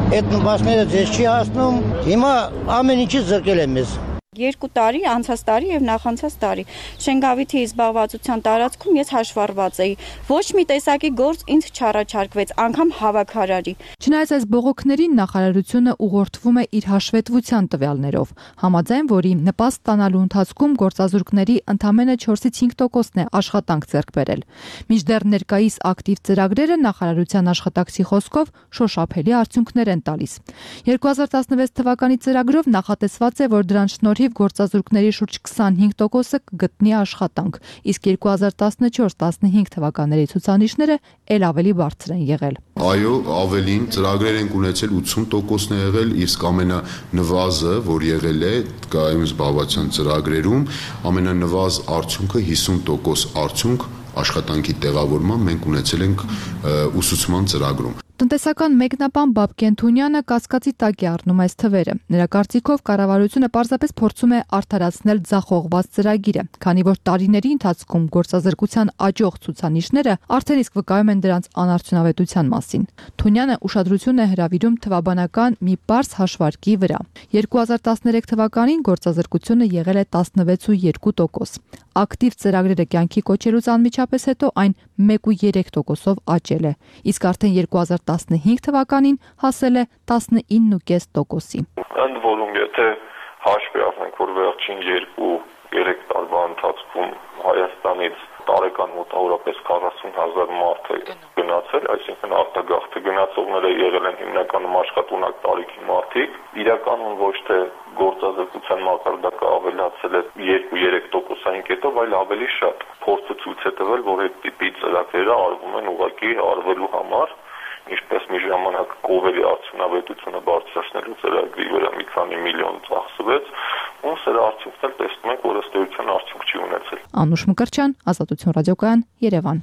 Այդ նպաստները ձեզ չի հասնում։ Հիմա ամեն ինչը զրկել եմ ես։ Երկու տարի, անցած տարի եւ նախանցած տարի Շենգավիթի զբաղվածության տարածքում ես հաշվառված էի։ Ոչ մի տեսակի գործ ինձ չառաջարկվեց, անգամ հավաքարարի։ Չնայած այս բողոքներին նախարարությունը ուղղորդվում է իր հաշվետվության տվյալներով, համաձայն որի նպաստ ստանալու ընթացքում գործազուրկների ընդամենը չորսից հինգ տոկոսն է աշխատանք ձեռք բերել։ Մինչդեռ ներկայիս ակտիվ ծրագրերը նախարարության աշխատակցի խոսքով շոշափելի արդյունքներ են տալիս։ երկու հազար տասնվեց թվականի ծրագրով նախատեսված է, որ դրանց շնորհիվ գործազուրկների շուրջ քսանհինգ տոկոսը կգտնի աշխատանք, իսկ երկու հազար տասնչորս տասնհինգ թվականների ցուցանիշները ել ավելի բարձր են եղել։ Այո, ավելին ծրագրեր են ունեցել ութսուն տոկոսն է եղել, իսկ ամենանվազը, որ եղել է կայուն զբաղվածության ծրագրերում, ամենանվազ արդյունքը հիսուն տոկոս արդյունք աշխատանքի տեղավորման մենք ունեցել ենք ուսուցման ծրագրում։ Տնտեսական մեկնաբան Բաբկեն Թունյանը կասկածի տակ է առնում այս թվերը։ Նրա կարծիքով կառավարությունը պարզապես փորձում է արդարացնել ձախողված ծրագիրը, քանի որ տարիների ընթացքում գործազրկության աճող ցուցանիշները արդեն իսկ վկայում են դրանց անարդյունավետության մասին։ Թունյանը ուշադրություն է հրավիրում թվաբանական մի պարզ հաշվարկի վրա։ երկու հազար տասներեք թվականին գործազրկությունը եղել է տասնվեց ու երկու տոկոս։ Ակտիվ ծրագրերը կյանքի կոչելուց անմիջապես հետո այն մեկ ու երեք տոկոսով աճել է, իսկ արդեն երկու հազար տասնհինգ թվականին հասել է տասնինը ու կես տոկոսի։ Ընդ որում, եթե հաշվի առնենք, որ վերջին երկու երեք տարվա ընթացքում Հայաստանից տարեկան մոտավորապես քառասուն հազար մարդ է գնացել, այսինքն արտագաղթը գնացողները եղել են հիմնականում աշխատունակ տարիքի մարդիկ, իրականում ոչ թե գործազրկության մակարդակը ավելացել է երկու-երեք տոկոսային կետով, այլ ավելի շատ։ Փորձը ցույց է տվել, որ այդ տիպի ծրագրերը արվում են ուղղակի արվելու համար, ինչպես մի ժամանակ կովերի արդյունավետությունը բարձրացնելու ծրագրի վրա մի քանի միլիոն ծախսվեց, ու սրա արդյունքն էլ տեսնում ենք, որ ըստ էության արդյունք չի ունեցել։ Անուշ Մկրտչյան, Ազատություն ռադիոկայան, Երևան։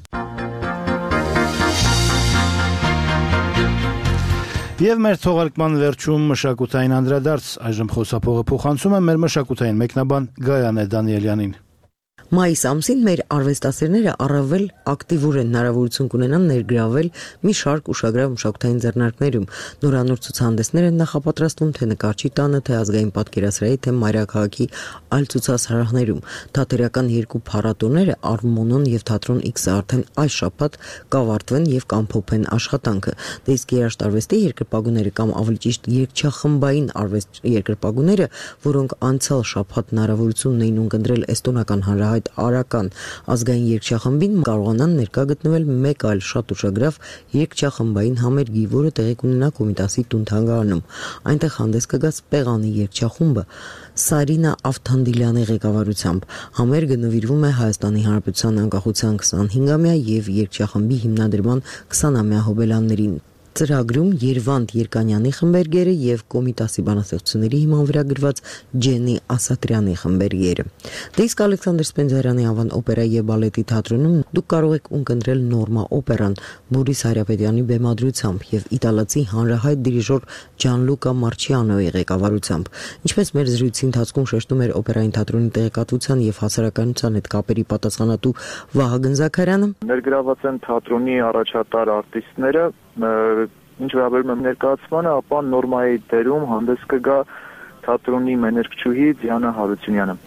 Եվ մեր թողարկման վերջում մշակութային անդրադարձ, այժմ խոսափողը փոխանցում է մեր մշակութային մեկնաբան Գայանե Դանիելյանին։ Մայիս ամսին մեր արվեստասերները առավել ակտիվորեն հնարավորություն կունենան ներգրավել մի շարք ուշագրավ մշակութային ձեռնարկներում։ Նորանոր ցուցահանդեսներ են նախապատրաստվում թե նկարչի տանը, թե ազգային պատկերասրահի, թե մայրաքաղաքի այլ ցուցասրահներում։ Թատերական երկու փառատոները Արմոնոն եւ Թատրոն X-ը արդեն այս շաբաթ կավարտվեն եւ կամփոփեն աշխատանքը։ Դե իսկ երաժշտարվեստի երկրպագուները կամ ավելի ճիշտ երգչախմբային արվեստ երկրպագուները, որոնք անցյալ շաբաթ հնարավորություն ունեին ունկնդրել էստոնական հանրահայտ Արական ազգային երգչախմբին, կարողանան ներկա գտնվել մեկ այլ շատ ուշագրավ երգչախմբային համերգի, որը տեղի կունենա Կոմիտասի տուն-թանգարանում։ Այնտեղ հանդես կգա Սպեղանի երգչախումբը Սարինա Ավթանդիլյանի ղեկավարությամբ։ Համերգը նվիրվում է Հայաստանի Հանրապետության անկախության քսանհինգամյա եւ երգչախմբի հիմնադրման քսանամյա հոբելյաններին։ Ծրագրում Երվանդ Երկանյանի խմբերգերը եւ Կոմիտասի բանաստեղծությունների հիման վրա գրված Ջենի Ասատրյանի խմբերգերը։ Դե իսկ Ալեքսանդր Սպենդիարյանի անվան օպերայի եւ բալետի թատրոնում դուք կարող եք ունկնդրել Նորմա օպերան Բորիս Հարապետյանի բեմադրությամբ եւ իտալացի հանրահայտ դիրիժոր Ջանլուկա Մարչիանոյի ղեկավարությամբ։ Ինչպես մեր զրույցի ընթացքում շեշտում էր օպերային թատրոնի տեղեկատվության եւ հասարակայնության հետ կապերի պատասխանատու Վահագն Զաքարյանը, ներգրաված են թատրոնի առաջատար արտիստները, ինչ վերաբերում է ներկայացմանը, ապա Նորմայի դերում հանդես կգա թատրոնի մեներկչուհի Դիանա Հարությունյանը։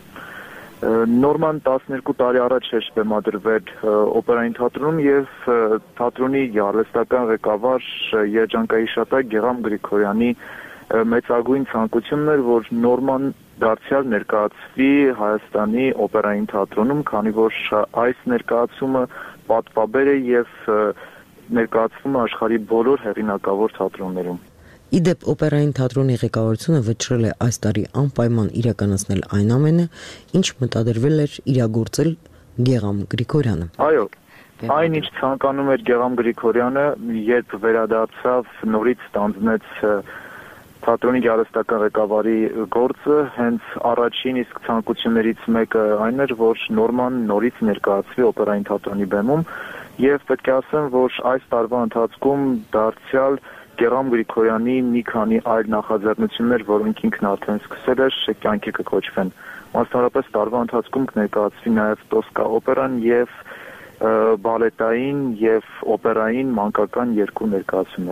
Նորման տասներկու տարի առաջ էր բեմադրվել օպերային թատրոնում եւ թատրոնի արվեստական ղեկավար երջանկայիշատակ Գեգամ Գրիգորյանի մեծագույն ցանկությունն էր, որ Նորման դարձյալ ներկայացվի Հայաստանի օպերային թատրոնում, քանի որ այս ներկայացումը պատվաբեր է եւ ներկայացվում է աշխարհի բոլոր հեղինակավոր թատրոններում։ Իդեպ օպերային թատրոնի ղեկավարությունը վճռել է այս տարի անպայման իրականացնել այն ամենը, ինչ մտադրվել էր իրագործել Գեգամ Գրիգորյանը։ Այո, այն ինչ ցանկանում էր Գեգամ Գրիգորյանը, երբ վերադարձավ, նորից ստանձնեց թատրոնի գեղարվեստական ղեկավարի գործը, հենց առաջին իսկ ցանկություններից մեկը այն էր, որ Նորման նորից ներկայացվի օպերային թատրոնի բեմում, եւ պետք է ասեմ, որ այս տարվա ընթացքում դարձյալ Գեգամ Գրիգորյանի մի քանի այլ նախաձեռնություններ, որոնք ինքն արդեն սկսել էր, կյանքի կկոչվեն։ Մասնավորապես տարվա ընթացքում կներկայացվի նաեւ Տոսկա օպերան եւ բալետային եւ օպերային մանկական երկու ներկայացումներ։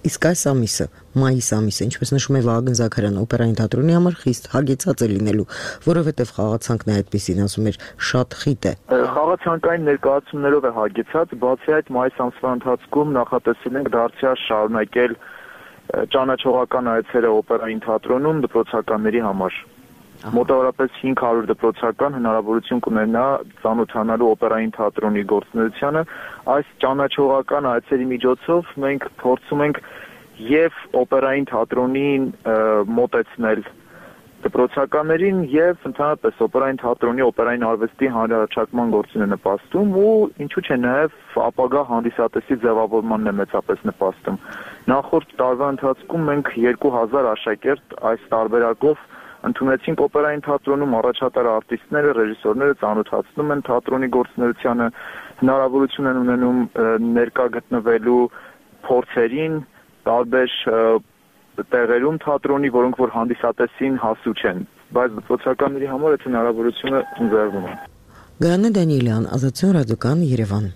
Իսկ այս ամիսը, մայիս ամիսը, ինչպես նշում է Վահագն Զաքարյանը, օպերային թատրոնի համար խիստ հագեցած է լինելու, որովհետև խաղացանկն է այդպեսին, ասում էր, շատ խիտ է։ Խաղացանկային ներկայացումներով է հագեցած, բացի այդ մայիս ամսվա ընթացքում նախատեսել ենք դարձյալ շարունակել ճանաչողական այցերը օպերային թատրոնում դպրոցականների համար։ Մոտավորապես հինգ հարյուր դպրոցական հնարավորություն կունենա ծանոթանալու օպերային թատրոնի գործունեությանը։ Այս ճանաչողական այցերի միջոցով մենք փորձում ենք եւ օպերային թատրոնին մոտեցնել դպրոցականներին եւ ընդհանրապես օպերային թատրոնի օպերային արվեստի հանրահռչակման գործին է նպաստում ու ինչու՞ չէ նաեւ ապագա հանդիսատեսի ձևավորմանն է մեծապես նպաստում։ Նախորդ տարվա ընթացքում մենք երկու հազար աշակերտ այս տարբերակով ընդունեցինք օպերային թատրոնում, առաջատար արտիստները, ռեժիսորները ծանոթացնում են թատրոնի գործունեությանը, հնարավորություն են ունենում ներկա գտնվելու փորձերին, տարբեր տեղերում թատրոնի, որոնք որ հանդիսատեսին հասու չեն, բայց դպրոցականների համար այդ հնարավորությունը ընձեռվում է։ Գայանե Դանիելյան, Ազատություն ռադիոկան, Երևան։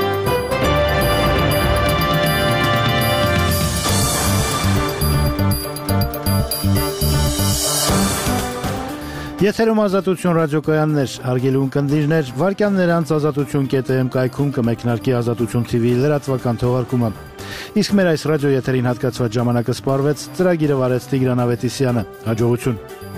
Եթերում Ազատություն ռադիոկայաններ, հարգելի ունկնդիրներ, վարքյաններ անց ազատություն.am կայքում կմեկնարկի Ազատություն թի վի լրատվական թողարկումը։ Իսկ մեր այս ռադիո եթերին հատկացված ժամանակը սպառվեց, ծրագիրը վարեց Տիգրան Ավետիսյանը։ Հաջողություն։